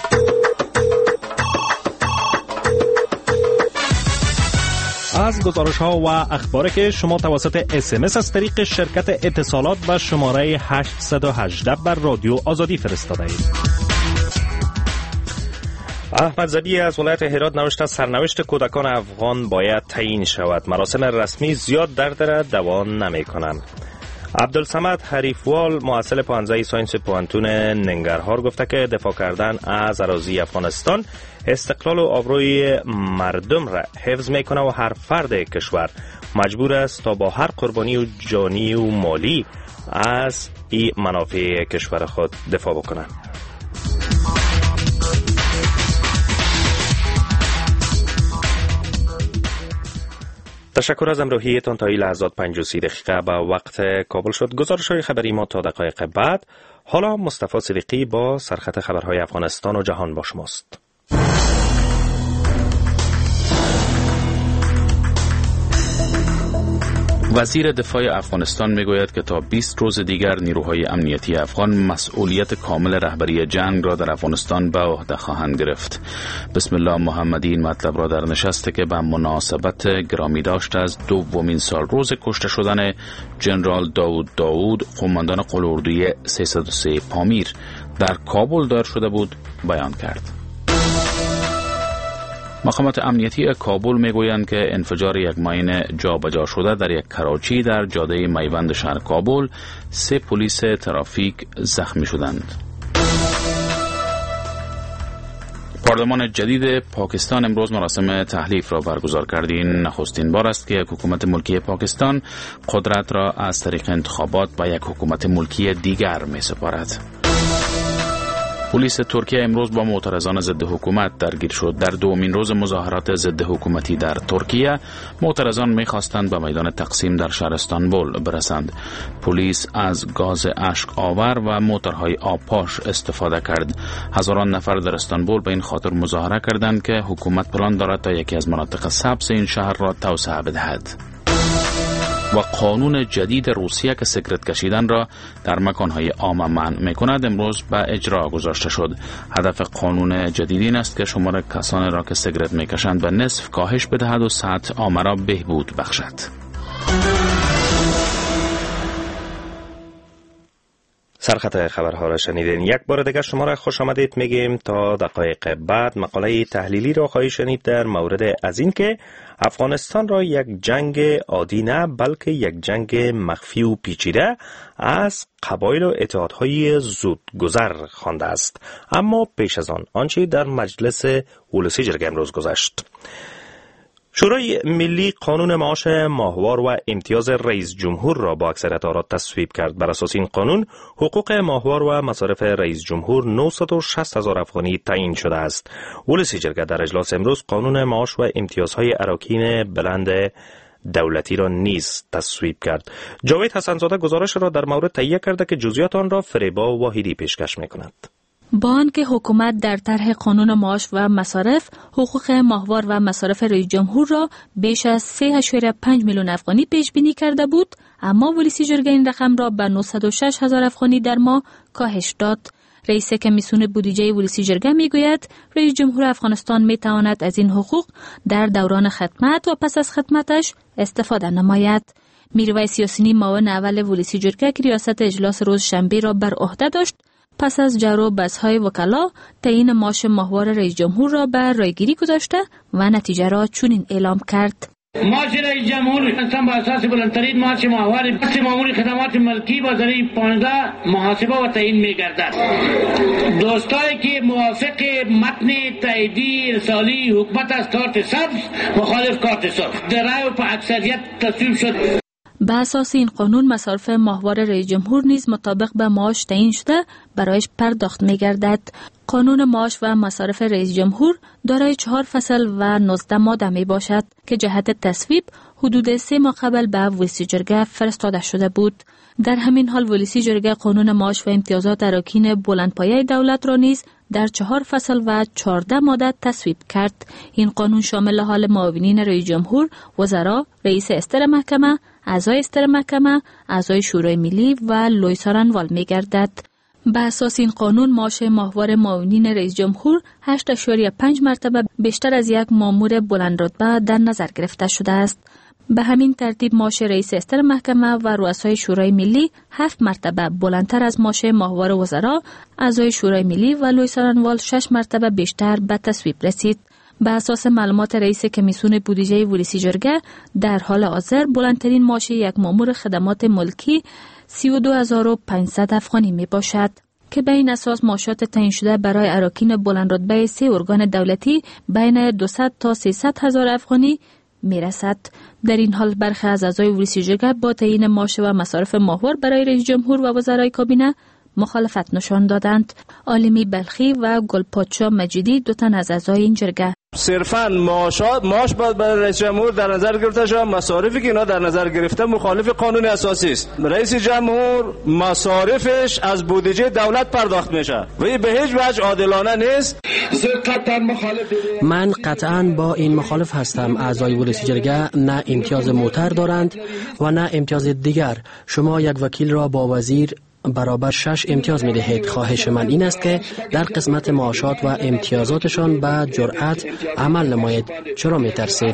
از گزارش ها و اخباری که شما توسط SMS از طریق شرکت اتصالات به شماره 818 بر رادیو آزادی فرستاده اید. احمد زبی از ولایت هرات نوشته سرنوشت کودکان افغان باید تعیین شود. مراسم رسمی زیاد درد را دوام نمی کنند. عبدالصمد حریفوال محصل پانزه ساینس پوهنتون ننگرهار گفته که دفاع کردن از اراضی افغانستان استقلال و آبروی مردم را حفظ میکنه و هر فرد کشور مجبور است تا با هر قربانی و جانی و مالی از این منافع کشور خود دفاع بکنه. تشکر از امروحیتان. تا این لحظات 35 دقیقه به وقت کابل شد. گزارش‌های خبری ما تا دقایق بعد. حالا مصطفی صدیقی با سرخط خبرهای افغانستان و جهان با شماست. وزیر دفاع افغانستان میگوید که تا 20 روز دیگر نیروهای امنیتی افغان مسئولیت کامل رهبری جنگ را در افغانستان به عهده خواهند گرفت. بسم الله محمدی این مطلب را در نشستی که به مناسبت گرامی داشت از دومین سال روز کشته شدن جنرال داوود قماندان قلاردوی 303 پامیر در کابل دایر شده بود بیان کرد. مقامات امنیتی کابل میگویند که انفجار یک ماین جابجا شده در یک کراچی در جاده میوند شهر کابل 3 پلیس ترافیک زخمی شدند. پارلمان جدید پاکستان امروز مراسم تحلیف را برگزار کرد. این نخستین بار است که یک حکومت ملکی پاکستان قدرت را از طریق انتخابات به یک حکومت ملکی دیگر می سپارد. پلیس ترکیه امروز با معترضان ضد حکومت درگیر شد. در دومین روز مظاهرات ضد حکومتی در ترکیه معترضان می‌خواستند به میدان تقسیم در شهر استانبول برسند. پلیس از گاز اشک آور و موتورهای آبپاش استفاده کرد. هزاران نفر در استانبول به این خاطر مظاهره کردند که حکومت پلان دارد تا یکی از مناطق سبز این شهر را توسعه بدهد. و قانون جدید روسیه که سیگارت کشیدن را در مکانهای عام منع می‌کند امروز به اجرا گذاشته شد. هدف قانون جدید این است که شمار کسانی را که سیگارت می‌کشند به نصف کاهش بدهد و سطح عامه را بهبود بخشد. سرخط خبرها را شنیدین. یک بار دیگر شما را خوش آمدید میگیم. تا دقایق بعد مقاله تحلیلی را خواهید شنید در مورد از این که افغانستان را یک جنگ عادی نه بلکه یک جنگ مخفی و پیچیده از قبایل و اتحادهای زودگذر خوانده است. اما پیش از آن آنچه در مجلس ولسی جرگه امروز گذشت. شورای ملی قانون معاش ماهوار و امتیاز رئیس جمهور را با اکثریت آرا تصویب کرد. بر اساس این قانون حقوق ماهوار و مصارف رئیس جمهور 960,000 افغانی تعیین شده است. ولسی جرگه در اجلاس امروز قانون معاش و امتیازهای اراکین بلند دولتی را نیز تصویب کرد. جاوید حسنزاده گزارش را در مورد تهیه کرده که جزئیات آن را فریبا واحدی پیشکش می‌کند. با آنکه حکومت در طرح قانون معاش و مصارف حقوق ماهوار و مصارف رئیس جمهور را بیش از 3.5 میلیون افغانی پیش بینی کرده بود، اما ولسی جرگه این رقم را به 906,000 افغانی در ماه کاهش داد. رئیس کمیسیون بودجه ولسی جرگه میگوید رئیس جمهور افغانستان میتواند از این حقوق در دوران خدمت و پس از خدمتش استفاده نماید. میرویس یاسینی معاون اول ولسی جرگه که ریاست اجلاس روز شنبه را بر عهده داشت پس از جر و بحث‌های وکلا تعیین معاش ماهوار رئیس جمهور را به رایگیری گذاشته و نتیجه را چنین اعلام کرد. معاش رئیس جمهور افغانستان بر اساس بلندترین معاش ماهوار بخش مامور خدمات ملکی با ذریعه 15 محاسبه و تعیین می‌گردد. دوستایی که موافق متن تاییدی ارسالی حکومت از کارت سبز مخالف کارت سرخ در رأی و اکثریت تصویب شد. به اساس این قانون مصارف ماهوار رئیس جمهور نیز مطابق به معاش تعیین شده برایش پرداخت می‌گردد. قانون معاش و مصارف رئیس جمهور دارای 4 فصل و 19 ماده می باشد که جهت تصویب حدود 3 ماه قبل به ولسی جرگه فرستاده شده بود. در همین حال ولسی جرگه قانون معاش و امتیازات اراکین بلندپایه دولت را نیز در 4 فصل و 14 ماده تصویب کرد. این قانون شامل حال معاونین رئیس جمهور، وزرا، رئیس استر محکمه، اعضای استر محکمه، اعضای شورای ملی و لوی څارنوال می‌گردد. به اساس این قانون معاش ماهوار معاونین رئیس جمهور 8.5 مرتبه بیشتر از یک مامور بلند رتبه در نظر گرفته شده است. به همین ترتیب معاش رئیس استر محکمه و رؤسای شورای ملی 7 مرتبه بلندتر از معاش ماهوار وزرا، اعضای شورای ملی و لوی څارنوال 6 مرتبه بیشتر به تصویب رسید. به اساس معلومات رئیس کمیسیون بودجه ولسی جرگه در حال حاضر بلندترین معاش یک مامور خدمات ملکی 32500 افغانی می باشد که به این اساس معاشات تعیین شده برای اراکین بلند رتبه 3 ارگان دولتی بین 200 تا 300 هزار افغانی می رسد. در این حال برخی از اعضای ولسی جرگه با تعیین معاش و مصارف ماهوار برای رئیس جمهور و وزرای کابینه مخالفت نشان دادند. عالمی بلخی و گلپادشاه مجیدی دو تن از اعضای این جرگه صرفاً معاش باید برای رئیس جمهور در نظر گرفته شود. مصارفی که اینا در نظر گرفته مخالف قانون اساسی است. رئیس جمهور مصارفش از بودجه دولت پرداخت میشه و این به هیچ وجه عادلانه نیست. من قطعاً با این مخالف هستم. اعضای ولسی جرگه نه امتیاز موتر دارند و نه امتیاز دیگر. شما یک وکیل را با وزیر برابر 6 امتیاز می دهید. خواهش من این است که در قسمت معاشات و امتیازاتشان به جرأت عمل نمایید. چرا می ترسید؟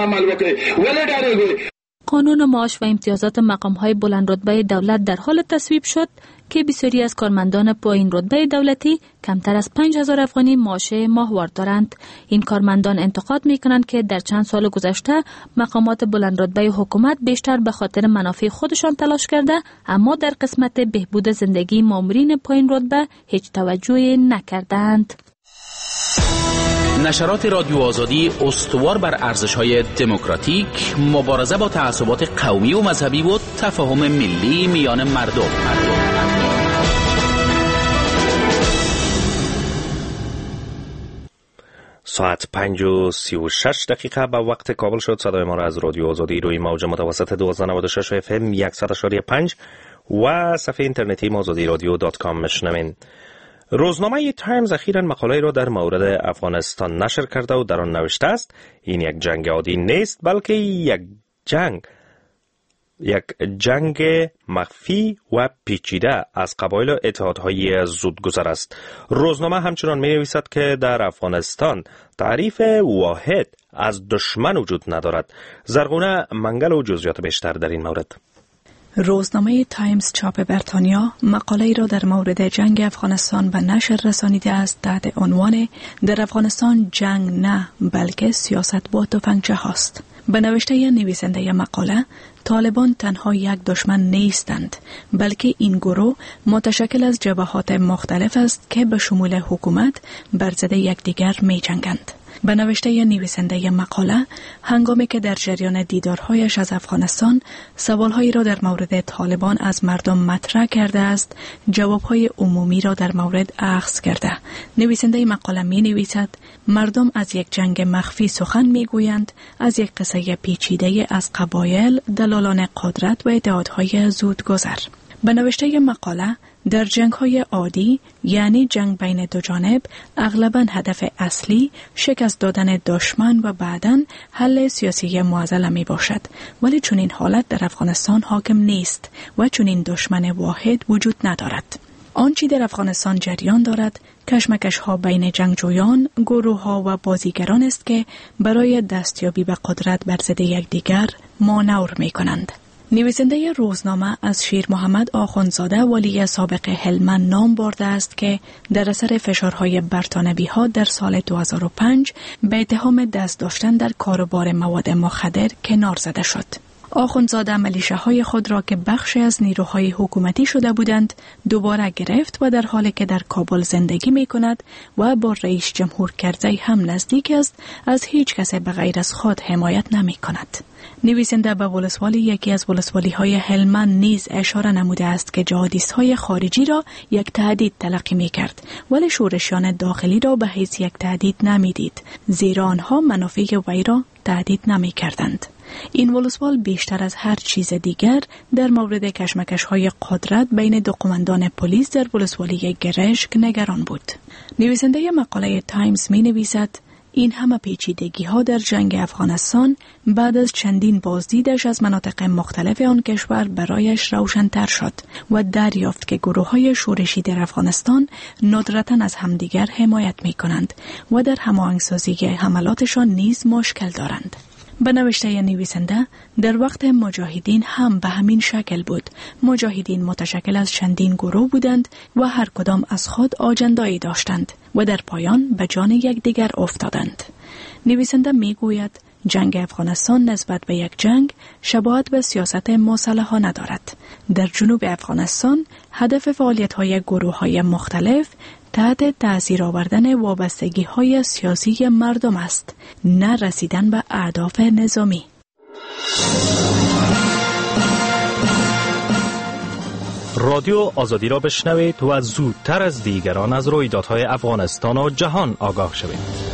قانون معاش و امتیازات مقام‌های بلند رتبه دولت در حال تصویب شد که بسیاری از کارمندان پایین رتبه دولتی کمتر از 5000 افغانی معاش ماهوار دارند. این کارمندان انتقاد می‌کنند که در چند سال گذشته مقامات بلند رتبه حکومت بیشتر به خاطر منافع خودشان تلاش کرده، اما در قسمت بهبود زندگی مامورین پایین رتبه هیچ توجهی نکردند. نشرات رادیو آزادی استوار بر ارزش‌های دموکراتیک، مبارزه با تعصبات قومی و مذهبی و تفاهم ملی میان مردم. ساعت 5:36 به وقت کابل شد. صدای ما را از رادیو آزادی روی موج متوسط 1296 FM 100.5 و صفحه اینترنتی azadiradio.com میشنوین. روزنامه تایمز اخیراً مقاله را در مورد افغانستان نشر کرده و در آن نوشته است این یک جنگ عادی نیست، بلکه یک جنگ مخفی و پیچیده از قبایل و اتحادهای زودگذر است. روزنامه همچنان می نویسد که در افغانستان تعریف واحد از دشمن وجود ندارد. زرغونه منگل و جزئیات بیشتر در این مورد. روزنامه تایمز چاپ بریتانیا مقاله‌ای را در مورد جنگ افغانستان به نشر رسانیده است تحت عنوان در افغانستان جنگ نه بلکه سیاست با تفنگچه هاست. به نوشته نویسنده مقاله، طالبان تنها یک دشمن نیستند، بلکه این گروه متشکل از جبهات مختلف است که به شمول حکومت بر ضد یکدیگر می جنگند. به نوشته نویسنده مقاله، هنگامی که در جریان دیدارهایش از افغانستان سوالهایی را در مورد طالبان از مردم مطرح کرده است، جوابهای عمومی را در مورد اخذ کرده. نویسنده مقاله می نویسد مردم از یک جنگ مخفی سخن می گویند، از یک قصه پیچیده از قبایل، دلالان قدرت و اتحادهای زودگذر. به نوشته مقاله، در جنگ‌های عادی یعنی جنگ بین دو جانب اغلباً هدف اصلی شکست دادن دشمن و بعداً حل سیاسی معضل می باشد، ولی چون این حالت در افغانستان حاکم نیست و چون این دشمن واحد وجود ندارد. آنچه در افغانستان جریان دارد کشمکش‌ها بین جنگجویان، گروه‌ها و بازیگران است که برای دستیابی به قدرت بر ضد یکدیگر مانور می‌کنند. نویسنده روزنامه از شیر محمد آخوندزاده والی سابق هلمند نام برده است که در اثر فشارهای برطانوی‌ها در سال 2005 به اتهام دست داشتن در کاروبار مواد مخدر کنار زده شد. آخوندزاده ملیشه‌های خود را که بخشی از نیروهای حکومتی شده بودند دوباره گرفت و در حالی که در کابل زندگی می‌کند و با رئیس جمهور کرزی هم نزدیک است، از هیچ کس به غیر از خود حمایت نمی‌کند. نویسنده به ولسوالی یکی از ولسوالی‌های هلمند نیز اشاره نموده است که جهادیست‌های خارجی را یک تهدید تلقی می‌کرد، ولی شورشیان داخلی را به حیث یک تهدید نمی‌دید، زیرا آنها منافع وی را تهدید نمی‌کردند. این ولسوال بیشتر از هر چیز دیگر در مورد کشمکش‌های قدرت بین دو قماندان پلیس در ولسوالی گرشک نگران بود. نویسنده مقاله تایمز می‌نویسد این همه پیچیدگی‌ها در جنگ افغانستان بعد از چندین بازدیدش از مناطق مختلف آن کشور برایش روشن‌تر شد و دریافت که گروه‌های شورشی در افغانستان ندرتاً از همدیگر حمایت می‌کنند و در هماهنگسازی حملاتشان نیز مشکل دارند. به نوشته نویسنده در وقت مجاهدین هم به همین شکل بود. مجاهدین متشکل از چندین گروه بودند و هر کدام از خود آجندایی داشتند و در پایان به جان یکدیگر افتادند. نویسنده می گوید جنگ افغانستان نسبت به یک جنگ شباهت به سیاست مسلحانه ندارد. در جنوب افغانستان هدف فعالیت‌های گروه‌های مختلف تحت تأثیر آوردن وابستگی‌های سیاسی مردم است، نه رسیدن به اهداف نظامی. رادیو آزادی را بشنوید و زودتر از دیگران از رویدادهای افغانستان و جهان آگاه شوید.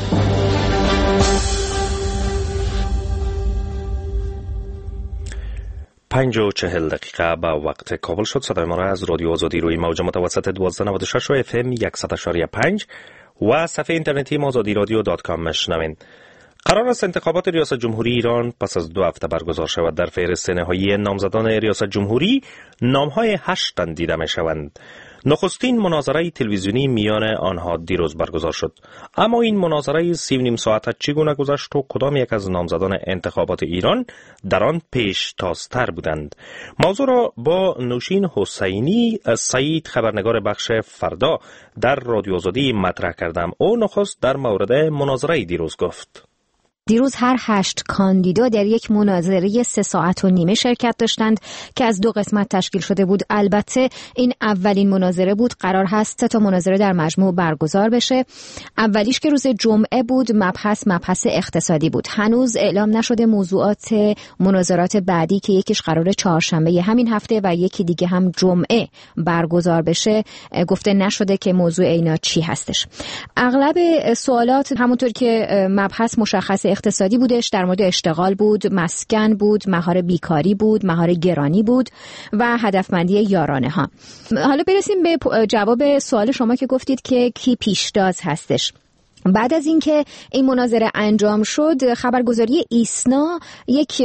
5:40 به وقت کابل شد. صدای ما را از رادیو آزادی روی موج متوسط 1296 و FM 100.5 و صفحه اینترنتی azadiradyo.com میشنوین. قرار است انتخابات ریاست جمهوری ایران پس از 2 هفته برگزار شود. در فهرست نهایی نامزدان ریاست جمهوری نام‌های 8 تن دیده می‌شوند. نخستین مناظره تلویزیونی میان آنها دیروز برگزار شد. اما این مناظره 3.5 ساعته چگونه گذشت و کدام یک از نامزدان انتخابات ایران در آن پیشتازتر بودند؟ موضوع را با نوشین حسینی سعید خبرنگار بخش فردا در رادیو آزادی مطرح کردم. او نخست در مورد مناظره دیروز گفت. دیروز هر 8 کاندیدا در یک مناظره 3.5 ساعت شرکت داشتند که از 2 قسمت تشکیل شده بود. البته این اولین مناظره بود. قرار هست 3 تا مناظره در مجموع برگزار بشه. اولیش که روز جمعه بود مبحث اقتصادی بود. هنوز اعلام نشده موضوعات مناظرات بعدی که یکیش قراره چهارشنبه همین هفته و یکی دیگه هم جمعه برگزار بشه گفته نشده که موضوع اینا چی هستش. اغلب سوالات همونطور که مبحث مشخص اقتصادی بودش، در مورد اشتغال بود، مسکن بود، مهار بیکاری بود، مهار گرانی بود و هدفمندی یارانه ها. حالا برسیم به جواب سوال شما که گفتید که کی پیشتاز هستش. بعد از اینکه این مناظره انجام شد خبرگزاری ایسنا یک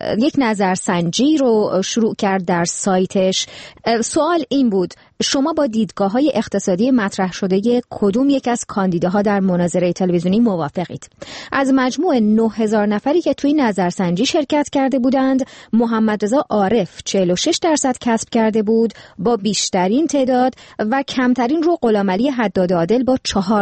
نظرسنجی رو شروع کرد در سایتش. سوال این بود شما با دیدگاه‌های اقتصادی مطرح شده کدوم یک از کاندیداها در مناظره تلویزیونی موافقید؟ از مجموع 9000 نفری که توی نظرسنجی شرکت کرده بودند محمد رضا عارف 46% کسب کرده بود با بیشترین تعداد و کمترین رو غلامعلی حداد عادل با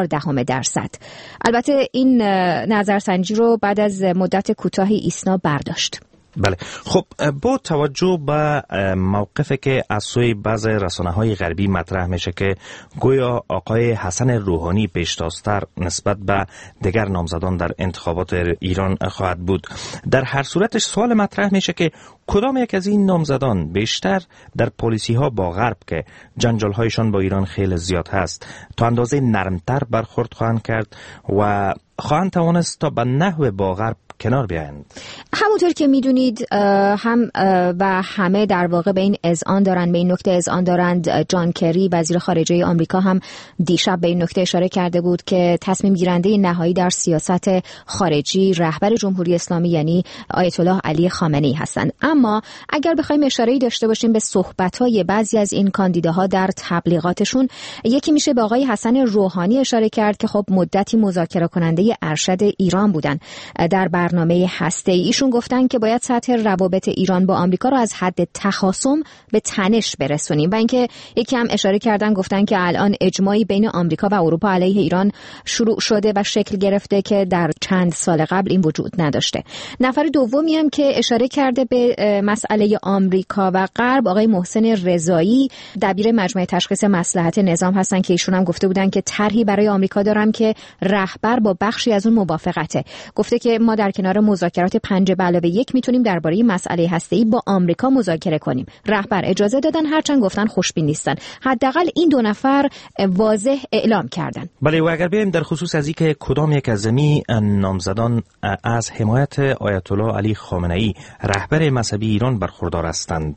0.4%. البته این نظرسنجی رو بعد از مدت کوتاهی ایسنا برداشت. بله، خب با توجه به موقفی که از سوی بعض رسانه‌های غربی مطرح میشه که گویا آقای حسن روحانی پیشتازتر نسبت به دیگر نامزدان در انتخابات ایران خواهد بود، در هر صورتش سوال مطرح میشه که کدام یک از این نامزدان بیشتر در پالیسی ها با غرب که جنجال هایشان با ایران خیلی زیاد هست تا اندازه نرمتر برخورد خواهند کرد و خواهند توانست تا به نحو با غرب کنار بیایند. همونطور که میدونید هم و همه در واقع به این اذعان دارند، به این نکته اذعان دارند. جان کری وزیر خارجه آمریکا هم دیشب به این نکته اشاره کرده بود که تصمیم گیرنده نهایی در سیاست خارجی رهبر جمهوری اسلامی یعنی آیت الله علی خامنه‌ای هستند. اما اگر بخوایم اشاره‌ای داشته باشیم به صحبت‌های بعضی از این کاندیداها در تبلیغاتشون، یکی میشه به آقای حسن روحانی اشاره کرد که خب مدتی مذاکره کننده ارشد ایران بودن در برنامه هسته‌ای. ایشون گفتن که باید سطح روابط ایران با آمریکا رو از حد تخاصم به تنش برسونیم و اینکه یکی هم اشاره کردن گفتن که الان اجماعی بین آمریکا و اروپا علیه ایران شروع شده و شکل گرفته که در چند سال قبل این وجود نداشته. نفر دومی هم که اشاره کرده به مسئله آمریکا و غرب آقای محسن رضایی دبیر مجمع تشخیص مصلحت نظام هستن که ایشون هم گفته بودن که طرحی برای آمریکا دارم که رهبر با بخشی از اون موافقته. گفته که ما در کنار مذاکرات 5+1 میتونیم درباره مسئله هسته‌ای با آمریکا مذاکره کنیم. رهبر اجازه دادن هرچند گفتن خوشبین نیستن. حداقل این 2 نفر واضح اعلام کردن. بله، و اگر بیایم در خصوص از اینکه کدام یک از نامزدان از حمایت آیت الله علی خامنه‌ای رهبر مذهبی ایران برخوردار هستند.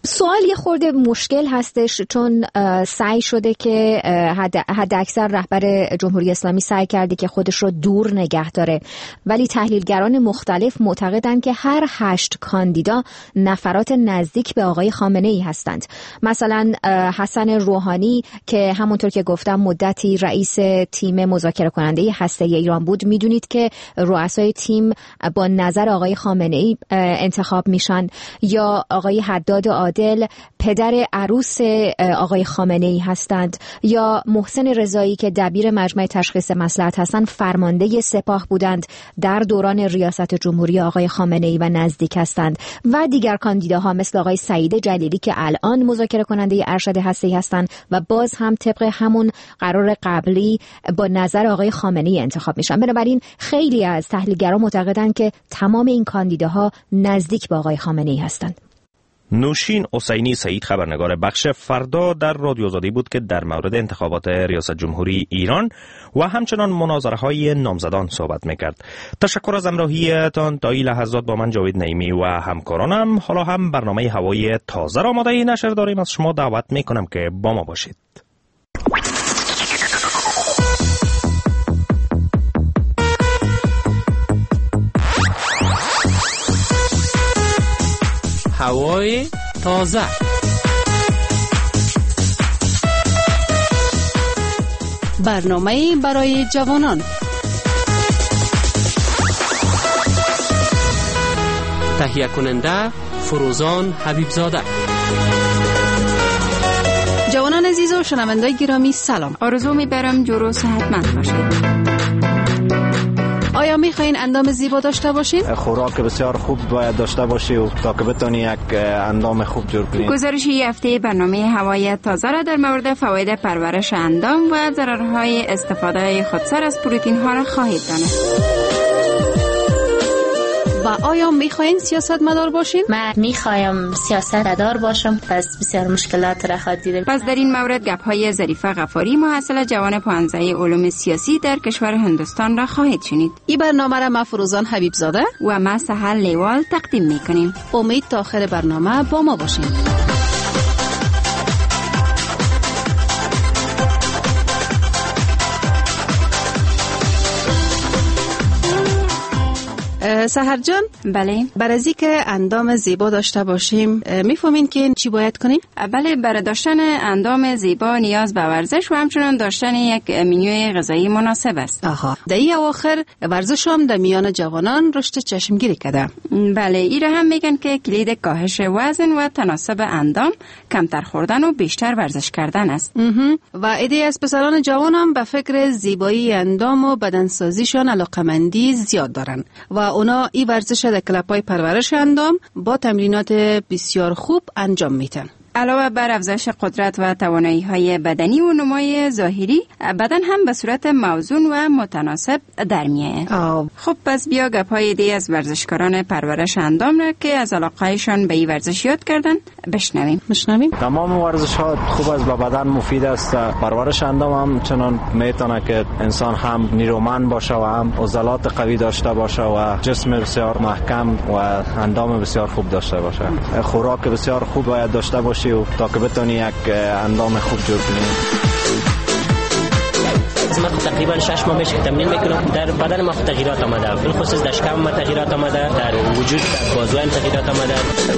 سوال یه خورده مشکل هستش، چون سعی شده که حد اکثر رهبر جمهوری اسلامی سعی کرده که خودش رو دور نگه داره، ولی تحلیلگران مختلف معتقدند که هر 8 کاندیدا نفرات نزدیک به آقای خامنه‌ای هستند. مثلا حسن روحانی که همونطور که گفتم مدتی رئیس تیم مذاکره کننده هسته‌ای ایران بود، میدونید که رؤسای تیم با نظر آقای خامنه‌ای انتخاب میشن، یا آقای حداد عادل پدر عروس آقای خامنه‌ای هستند، یا محسن رضایی که دبیر مجمع تشخیص مصلحت هستند فرمانده سپاه بودند در دوران ریاست جمهوری آقای خامنه‌ای و نزدیک هستند، و دیگر کاندیداها مثل آقای سعید جلیلی که الان مذاکره کننده ارشد هسته‌ای هستند و باز هم طبق همون قرار قبلی با نظر آقای خامنه‌ای انتخاب میشن. بنابراین خیلی از تحلیلگران معتقدند که تمام این کاندیداها نزدیک به آقای خامنه‌ای هستند. نوشین حسینی سعید خبرنگار بخش فردا در رادیو آزادی بود که در مورد انتخابات ریاست جمهوری ایران و همچنان مناظره‌های نامزدان صحبت میکرد. تشکر از همراهیتان تا این لحظات با من جاوید نعیمی و همکارانم. حالا هم برنامه هوای تازه را آماده نشر داریم. از شما دعوت میکنم که با ما باشید. هوای تازه. برنامه برای جوانان. تهیه کننده فروزان حبیبزاده. جوانان عزیز و شنوندگان گرامی سلام. آرزو می‌برم جور و صحتمند باشید. آیا می‌خواین اندام زیبا داشته باشین؟ خوراک بسیار خوب باید داشته باشی و تا که بتونی یک اندام خوب جور کنی. گزارش این هفته برنامه هوای تازه را در مورد فواید پرورش اندام و ضررهای استفاده خودسر از پروتئین‌ها را خواهید دانست. و آیا میخواین سیاستمدار باشین؟ من میخوایم سیاستمدار باشم، پس بسیار مشکلات را خواهد دید. پس در این مورد گپ‌های ظریفه غفاری محصل جوان پانزه علوم سیاسی در کشور هندوستان را خواهید شنید. این برنامه را من فروزان حبیبزاده و من سهل لیوال تقدیم میکنیم. امید تا آخر برنامه با ما باشین. سحر جان، بله، برای از اینکه اندام زیبا داشته باشیم میفهمین که چی باید کنیم؟ بله، برای داشتن اندام زیبا نیاز به ورزش و همچنان داشتن یک منوی غذایی مناسب است. آها، در این اواخر ورزش هم در میان جوانان رشد چشمگیری کرده. بله، این را هم میگن که کلید کاهش وزن و تناسب اندام کمتر خوردن و بیشتر ورزش کردن است. و عده‌ای از پسران جوان هم به فکر زیبایی اندام و بدنسازیشان علاقمندی زیاد دارن و اونا این ورزش در کلب‌های پرورش اندام با تمرینات بسیار خوب انجام میدن. علاوه بر افزایش قدرت و توانایی‌های بدنی و نمای ظاهری، بدن هم به صورت موزون و متناسب در میآید. خب پس بیا گپ‌های دی از ورزشکاران پرورش اندام را که از علاقه‌شان به این ورزش یاد کردن بشنویم. تمام ورزش‌ها خوب است، به بدن مفید است. پرورش اندام هم چنان میتونه که انسان هم نیرومند باشه و هم عضلات قوی داشته باشه و جسم بسیار محکم و اندام بسیار خوب داشته باشه. خوراک بسیار خوب باید داشته باشه و تا که بتونی یک اندام خوب جور کنی. من تقریبا 6 ماه میشه تمرین میکنم. در بدن ما تغییرات آمده، بالخصوص در شکم ما تغییرات آمده، در وجود بازوام تغییرات آمده.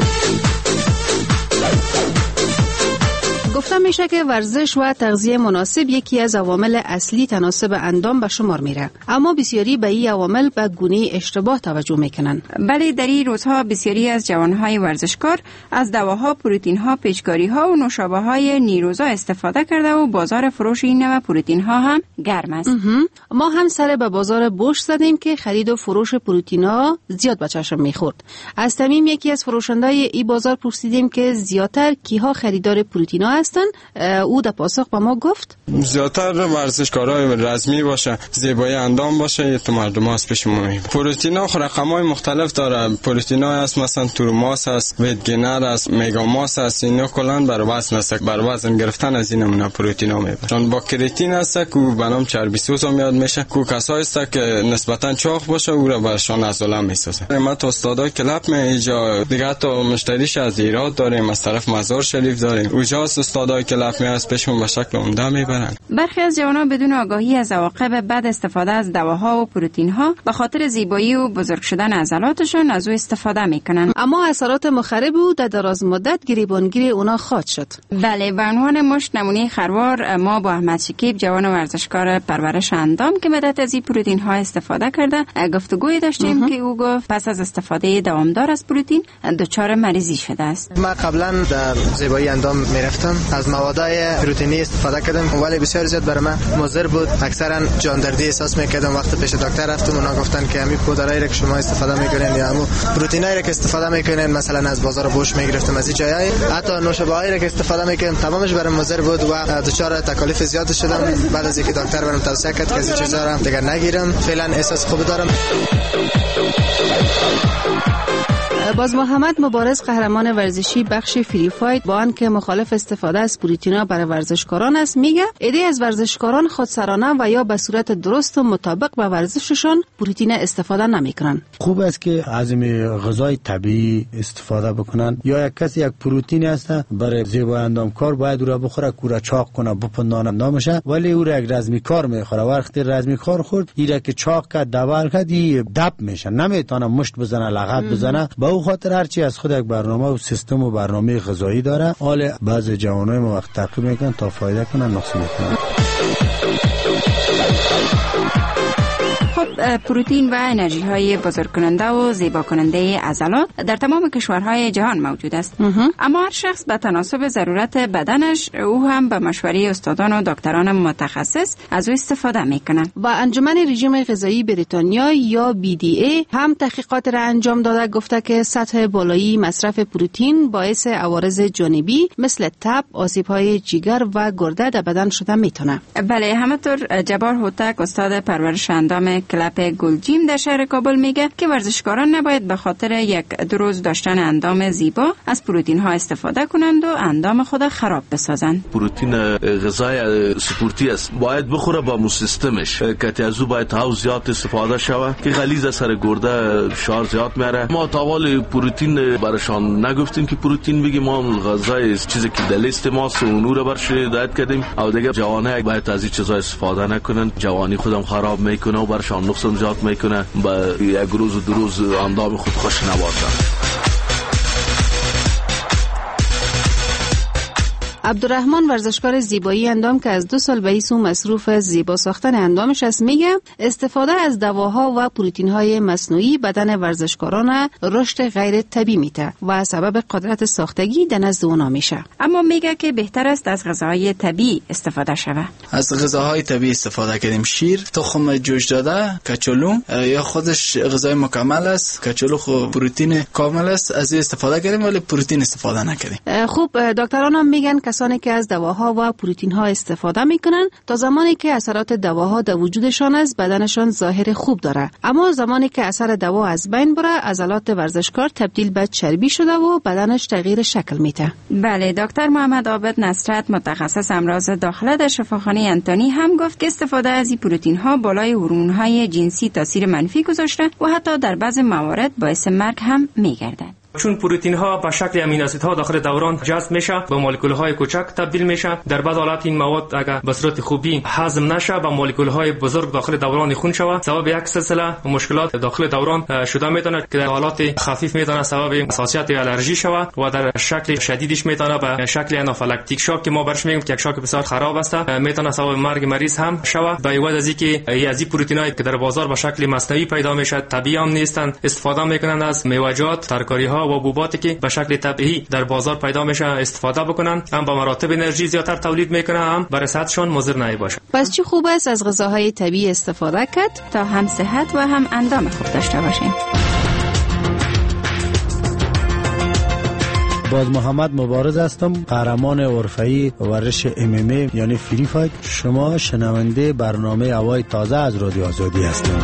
گفتم میشه که ورزش و تغذیه مناسب یکی از عوامل اصلی تناسب اندام به شمار میره، اما بسیاری به این عوامل به گونه اشتباه توجه میکنن. بله، در این روزها بسیاری از جوانهای ورزشکار از دواها، پروتئین‌ها، پیچکاری‌ها و نوشابه‌های نیروزا استفاده کرده و بازار فروش این نوع پروتئین‌ها هم گرم است. ما هم سر به بازار بوش زدیم که خرید و فروش پروتئین‌ها زیاد به چشم میخورد. از تمیم یکی از فروشنده‌های این بازار پرسیدیم که زیاتر کیها خریدار پروتئین‌ها هستند هستن. او در پاسخ به ما گفت زیادتر ورزشکارای رزمی باشه، زیبایی اندام باشه، تو مردم ها از پیش ما میبرن. پروتئینا رقم‌های مختلف داره. پروتئینا هست مثلا تورماس هست، ویت گینر هست، مگاماس هست. اینا کلا بر وزن است، بر وزن گرفتن از این نمونه پروتئینا میبرن. چون با کراتین هست که بنام چربی سوز میاد میشه. کو کسایی است که نسبتا چاق باشه او را برشان عضله میسازه. ما تو استادای کلاب می اینجا دیگه تو مشتریش از ایران داریم، از طرف مزار شریف داریم. اونجا استادای کلاب می از پیشمون به شکل عمده میبرن. برخی از جوانان بدون آگاهی از عواقب بد استفاده از دواها و پروتئین‌ها به خاطر زیبایی و بزرگ شدن عضلاتشون از او استفاده میکنن. اما اثرات مخرب او در دراز مدت گریبانگیر اونا خواهد شد. بله، به عنوان مشت نمونه خروار ما با احمد شکیب جوان ورزشکار پرورش اندام که مدت از این پروتئین ها استفاده کرده گفتگوی داشتیم که او گفت پس از استفاده دوامدار از پروتئین دچار مریضی شده است. ما قبلا در زیبایی اندام میرفتم، از موادهای پروتئینی استفاده کردم ولی بسیار زیاد برای من مضر بود. اکثرا جاندردی احساس میکردم. وقتی پیش دکتر رفتم اونا گفتن که همین پودرایی که شما استفاده میکنین یا همون پروتئینایی که استفاده میکنین مثلا از بازار بوش میگرفتم، از این جایی حتی نوشابه‌ای که استفاده میکنم تمامش برام مضر بود و دچار تکالیف زیاد شدم. بعد از اینکه دکتر برام توصیه کرد که از این چیزا رو دیگه نگیرم، فعلا احساس خوب دارم. باز محمد مبارز قهرمان ورزشی بخش فری فایت با آنکه مخالف استفاده از پروتئینا برای ورزشکاران است میگه ایده از ورزشکاران خودسرانه و یا به صورت درست و مطابق به ورزششان پروتئین استفاده نمیکنن. خوب است که از غذای طبیعی استفاده بکنن. یا یک کسی یک پروتئین است برای زیبایی اندامکار باید او را بخوره، کورا چاق کنه بپندانه نامشه، ولی او را یک رزمی کار میخوره. وقتی رزمی کار خورد ایره که چاق کرد دبل کرد دب میشه، نمیتونه مشت بزنه لغت بزنه. با خاطر هرچی از خود یک برنامه و سیستم و برنامه غذایی داره. حال بعضی جوانای ما وقت تعقیب میکنن تا فایده کنن نقص میکنن. پروتئین و انرژی های بزرگ کننده و زیبا کننده عضلات در تمام کشورهای جهان موجود است. اما هر شخص به تناسب ضرورت بدنش او هم به مشوره استادان و دکتران متخصص از او استفاده میکنن. و انجمن رژیم غذایی بریتانیا یا BDA هم تحقیقات را انجام داده، گفته که سطح بالایی مصرف پروتئین باعث عوارض جانبی مثل تب، آسیب‌های جگر و گرده در بدن شده میتونه. بله، همینطور جبار هوتک استاد پرورش اندام کلاب گلجیم در شهر کابل میگه که ورزشکاران نباید به خاطر یک دو روز داشتن اندام زیبا از پروتئین ها استفاده کنند و اندام خود خراب بسازند. پروتئین غذای سپورتی است، باید بخوره با مو سیستمش که از او باید هاو زیاد استفاده شوه که غلیظ سر گرده شار زیاد میاره. ما تاول پروتئین برشان نگفتیم که پروتئین بگیم، ما غذای چیزی که در لیست ماست اون رو برش هدایت کردیم. او دیگه جوانه باید از این چیزا استفاده نکنن، جوانی خودم خراب میکنه و برشان نقصان زیاد میکنه، با یک روز و دو روز اندام خود خوش نباشه. عبدالرحمن ورزشکار زیبایی اندام که از 2 سال به ایسو مصروف زیبا ساختن اندامش است میگه استفاده از دواها و پروتئین‌های مصنوعی بدن ورزشکاران رشد غیر طبیعی میده و سبب قدرت ساختگی در نزد اونا میشه. اما میگه که بهتر است از غذاهای طبیعی استفاده شود. از غذاهای طبیعی استفاده کنیم. شیر، تخم جوش داده، کچولو یا خودش غذای مکمل است. کچولو خود پروتئین کامل است، از این استفاده کنیم ولی پروتئین استفاده نکنیم. خوب، دکتران هم میگن کسانی که از دواها و پروتئین ها استفاده میکنن تا زمانی که اثرات دواها در وجودشان است بدنشان ظاهر خوب داره، اما زمانی که اثر دوا از بین بره عضلات ورزشکار تبدیل به چربی شده و بدنش تغییر شکل میده. بله، دکتر محمد عابد نصرت متخصص امراض داخله در شفاخانه انتونی هم گفت که استفاده از این پروتئین ها بالای هورمون های جنسی تاثیر منفی گذاشته و حتی در بعضی موارد باعث مرگ هم میگردد. چون پروتئین ها به شکل امینو اسیدها داخل دوران جذب میشه، به مولکول های کوچک تبدیل میشه. در بعض حالات این مواد اگر به صورت خوبی هضم نشه به مولکول های بزرگ داخل دوران خون شود، سبب یک سلسله مشکلات داخل دوران شده میتونه که در حالات خفیف میتونه سبب حساسیت آلرژی شود و در شکل شدیدش میتونه به شکل آنافیلاکتیک شوک که ما برش میگیم که یک شوک بسیار خراب است، میتونه سبب مرگ مریض هم شود. به عوض از اینکه از این پروتئینایی که در بازار به شکل مصنوعی پیدا میشه طبیعی هم نیستن، استفاده میکنن از میوه‌جات، ترکاری‌ها و حبوباتی که به شکل طبیعی در بازار پیدا میشه استفاده بکنن، هم با مراتب انرژی زیادتر تولید میکنن، هم برای صحتشون مضر نباشه. پس چی خوب است از غذاهای طبیعی استفاده کرد تا هم صحت و هم اندام خوب داشته باشیم. باز محمد مبارز هستم، قهرمان حرفه‌ای ورزش MMA یعنی فری فایت. شما شنونده برنامه هوای تازه از رادیو آزادی هستید.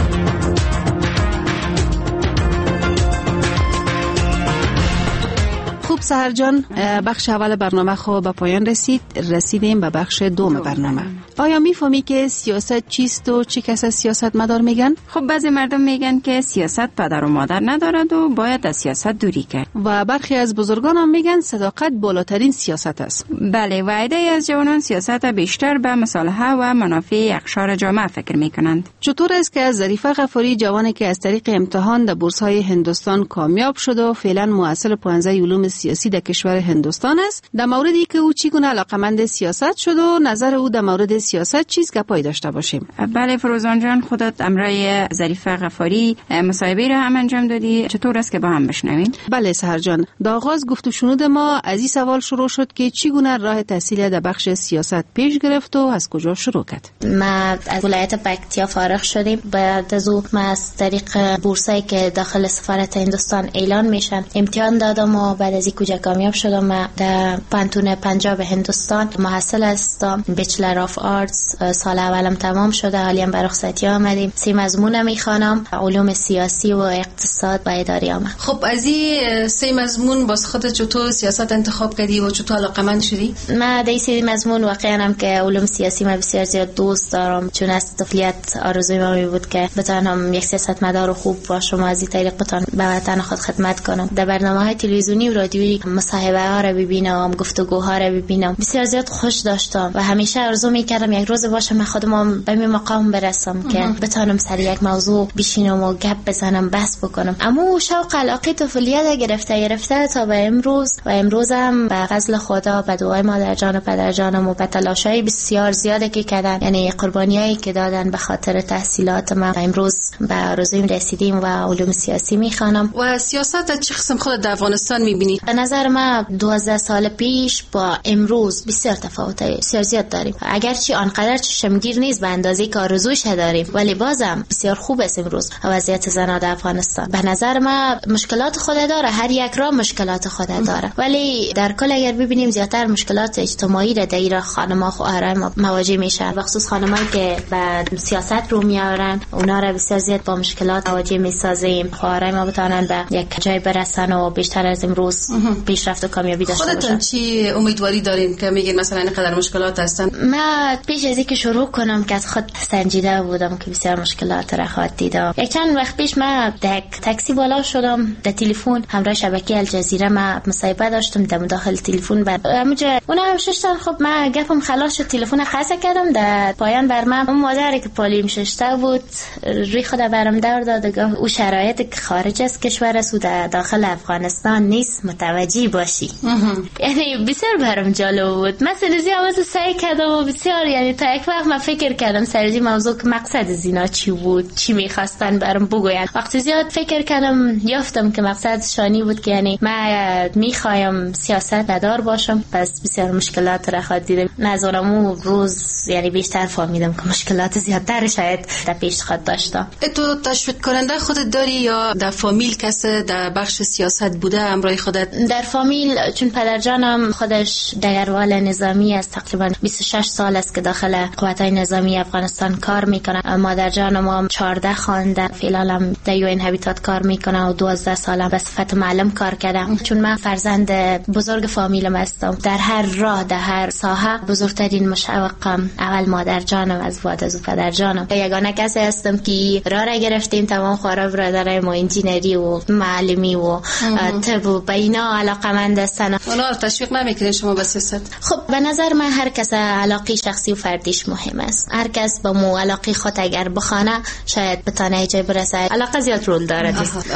سحر جان، بخش اول برنامه خو به پایان رسیدیم به بخش دوم برنامه. آیا میفهمی که سیاست چیست و چه کس سیاست مدار میگن؟ خب بعضی مردم میگن که سیاست پدر و مادر ندارد و باید از سیاست دوری کرد و برخی از بزرگان هم میگن صداقت بالاترین سیاست است. بله، و عده‌ای از جوانان سیاست بیشتر به مصالحه و منافع اقشار جامعه فکر میکنند. چطور است که ظریفه غفاری، جوانی که از طریق امتحان در بورس‌های هندوستان کامیاب شد و فعلا مؤثر پانزه علوم سیاسی در کشور هندوستان است، در موردی که او چگونه علاقمند سیاست شد و نظر او در مورد سیاست چیز گپای داشته باشیم. بله فروزان جان، خودت امرای ظریفه غفاری مصاحبه را هم انجام دادی، چطور است که با هم بشنویم؟ بله سحر جان، در آغاز گفت و شنود ما از این سوال شروع شد که چگونه راه تحصیل در بخش سیاست پیش گرفت و از کجا شروع کرد. ما از ولایت پکتیا فارغ شدیم، بعد از او ما از طریق بورسایی که داخل سفارت هندوستان اعلان میشن امتحان دادم و بعد از اینکه کامیاب شدم و در پانتون پنجاب هندوستان محصل هستم. بیچلر آف آرتس سال اولم تمام شده، حالی هم به رخصتی آمدیم. 3 مضمون میخوانم، علوم سیاسی و اقتصاد و اداری آمد. خب از این 3 مضمون باز خودت چطور سیاست انتخاب کردی و چطور علاقمند شدی؟ من در 3 مضمون واقعا هم که علوم سیاسی من بسیار زیاد دوست دارم، چون از طفولیت آرزوی من بود که بتونم یک سیاستمدار خوب باشم و از این طریق بتونم به وطن خود خدمت کنم. در برنامه‌های تلویزیونی و رادیویی مصاحبه ها را ببینم، گفتگوها را ببینم، بسیار زیاد خوش داشتم و همیشه آرزو میکردم یک روز باشم من خودم به این مقام برسم که بتونم سر یک موضوع بشینم و گپ بزنم، بحث بکنم. اما شوق علاقه طفولیت گرفته تا به امروز و امروزم به فضل خدا، به دعای مادر جان و پدر جانم و به تلاشای بسیار زیاده که کردن، یعنی قربانیایی که دادن به خاطر تحصیلات من، امروز به آرزویم رسیدیم و علوم سیاسی میخوانم. و سیاست چه قسم خود در افغانستان میبینی؟ به نظر من 12 سال پیش با امروز بسیار تفاوت بسیار زیاد داریم. اگرچه آنقدر چشمگیر نیست به اندازه که آرزوش داریم، ولی بازم بسیار خوب است امروز وضعیت زنان در افغانستان. به نظر من مشکلات خود داره، هر یک را مشکلات خود داره، ولی در کل اگر ببینیم زیادتر مشکلات اجتماعی را در خانم‌ها خواهران مواجه میشن، بخصوص خانمایی که به سیاست رو میارن، اونا را بسیار زیاد با مشکلات مواجه میسازیم. خواهرای ما بتونن به یک جای برسن و بیشتر از امروز پیشرفت و کامیابی داشته باشن. خودتون چی امیدواری دارین که میگین مثلا اینقدر مشکلات هستن؟ من پیش از اینکه شروع کنم که از خود سنجیده بودم که بسیار مشکلات را خواهد دیدم. یک چند وقت پیش من در تاکسی بالا شدم، در تلفن همراه شبکه الجزیره ما مصاحبه داشتم در داخل تلفن. بعد اونجا اونا هم ششتن، خب من گپم خلاص شد، تلفن خاصه کردم. در پایان بر من اون مادری که پالیم ششته بود روی خود برام دور داد، او شرایط که خارج از کشور است و در داخل افغانستان نیست متوجه باشی. یعنی بسیار برام جالب بود. مثلا زیاد سعی کردم و بسیار، یعنی تا یک وقت من فکر کردم سر این موضوع که مقصد زینا چی بود، چی می‌خواستن برام بگوین. وقتی زیاد فکر کردم یافتم که مقصد شانی بود که یعنی من می‌خوایم سیاست مدار باشم، پس بسیار مشکلات را خواهد دیدم. نظرمو روز یعنی بیشتر فهمیدم که مشکلات زیادتر شاید در پیش خود داشتم. تو تشویق کننده خودت داری یا در فامیل کسی در بخش سیاست بوده همراه خودت؟ در فامیل، چون پدرجانم خودش دگروال نظامی است، تقریبا 26 سال است که داخل قوات‌های نظامی افغانستان کار میکنه. مادرجانم هم 14 خوانده، فعلا هم در UN هابیتات کار میکنه و 12 سال به صفت معلم کار کرده. چون من فرزند بزرگ فامیلم هستم، در هر راه در هر ساحه بزرگترین مشوقم اول مادرجانم از بعد از پدرجانم. یگانه کسی هستم که راه را گرفتیم تمام خورا برادرای ما انجینری و معلمی و طب و بینا علاقمند هستن. اونا رو تشویق نمیکنین شما به سیاست؟ خب به نظر من هر کس علاقه شخصی و فردیش مهم است. هر کس با مو علاقه خود اگر بخونه شاید بتونه جای برسه. علاقه زیاد رول داره.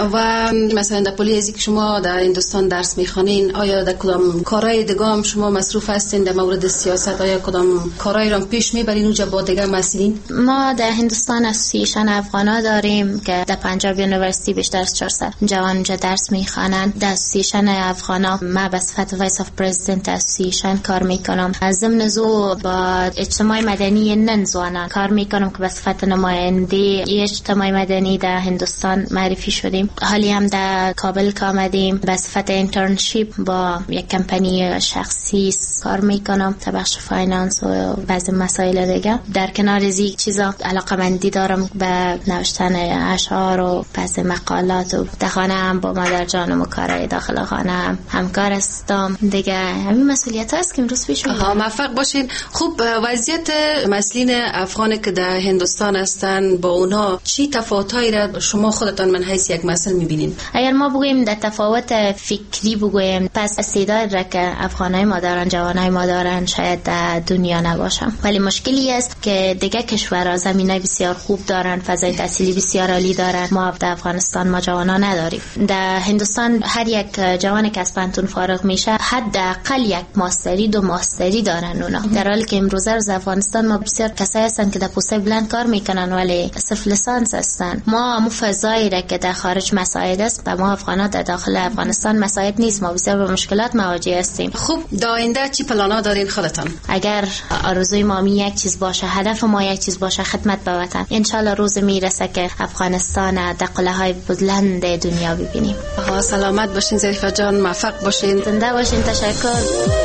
و مثلا در پلیسی که شما در هندوستان درس میخوانین، آیا در کدام کارهای دیگه هم شما مصروف هستین در مورد سیاست؟ آیا کدام کارهای رو پیش میبرین اونجا با دیگه مسئولین؟ ما در هندوستان اسوسییشن افغانا داریم که در پنجاب یونیورسیتی بیشتر از 400 جوان اونجا درس میخوانند. در اسوسییشن افغانا. من به صفت وایس اف پرزیدنت اسوسییشن کار میکنم. از ضمن زو با اجتماع مدنی ننزوانا کار میکنم که به صفت نماینده اجتماع مدنی در هندوستان معرفی شدیم. حالی هم در کابل آمدیم به صفت اینترنشیپ با یک کمپانی شخصی کار میکنم تا بخش فاینانس و بعضی مسائل دیگه. در کنار از این چیزا علاقه‌مندی دارم به نوشتن اشعار و بعضی مقالات و در خانه هم با مادر جانم و کارهای داخل خانه هم همکار هستم دیگه. همین مسئولیت هست که امروز پیش میاد. موفق باشین. خوب، وضعیت مسئولین افغان که در هندوستان هستن با اونها چی تفاوتایی را شما خودتان من حیث یک مسئول میبینین؟ اگر ما بگوییم در تفاوت فکری بگوییم، پس استعداد را که افغانای ما دارن، جوانای ما دارن شاید در دنیا نباشم، ولی مشکلی است که دیگه کشورها زمینه بسیار خوب دارن، فضای تحصیلی بسیار عالی دارن. ما در افغانستان ما جوانا نداریم. در هندوستان هر یک جوانی که از پانتون فارغ میشه حداقل یک ماستری 2 ماستری دارن اونا، در حالی که امروزه روز افغانستان ما بسیار کسایی هستن که در پست‌های بلند کار میکنن ولی صفر لیسانس هستن. ما مو فضایی را که در خارج مساعد است و ما افغانا در داخل افغانستان مساعد نیست. ما بسیار به مشکلات مواجه هستیم. خوب، در آینده چی پلانا دارین خودتان؟ اگر آرزوی ما یک چیز باشه، هدف ما یک چیز باشه، خدمت به وطن، ان شاء الله روز میرسه که افغانستان در قله‌های بلند دنیا ببینیم. سلامت باشین ظریفه جان، موفق باشین، زنده باشین. تشکر.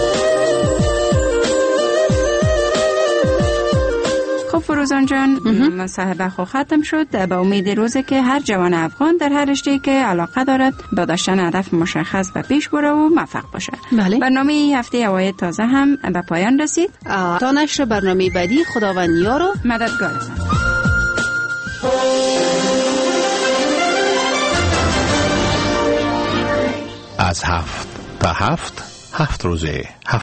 خب فروزان جان، مصاحبه خو ختم شد. به امید روزی که هر جوان افغان در هر رشته‌ای که علاقه دارد به داشتن هدف مشخص به پیش بره و موفق باشه. بله. برنامه هفته اوایل تازه هم به پایان رسید. تا نشر برنامه بعدی، خداوند یار و مددگارتان. از 7 تا 7 روزه 7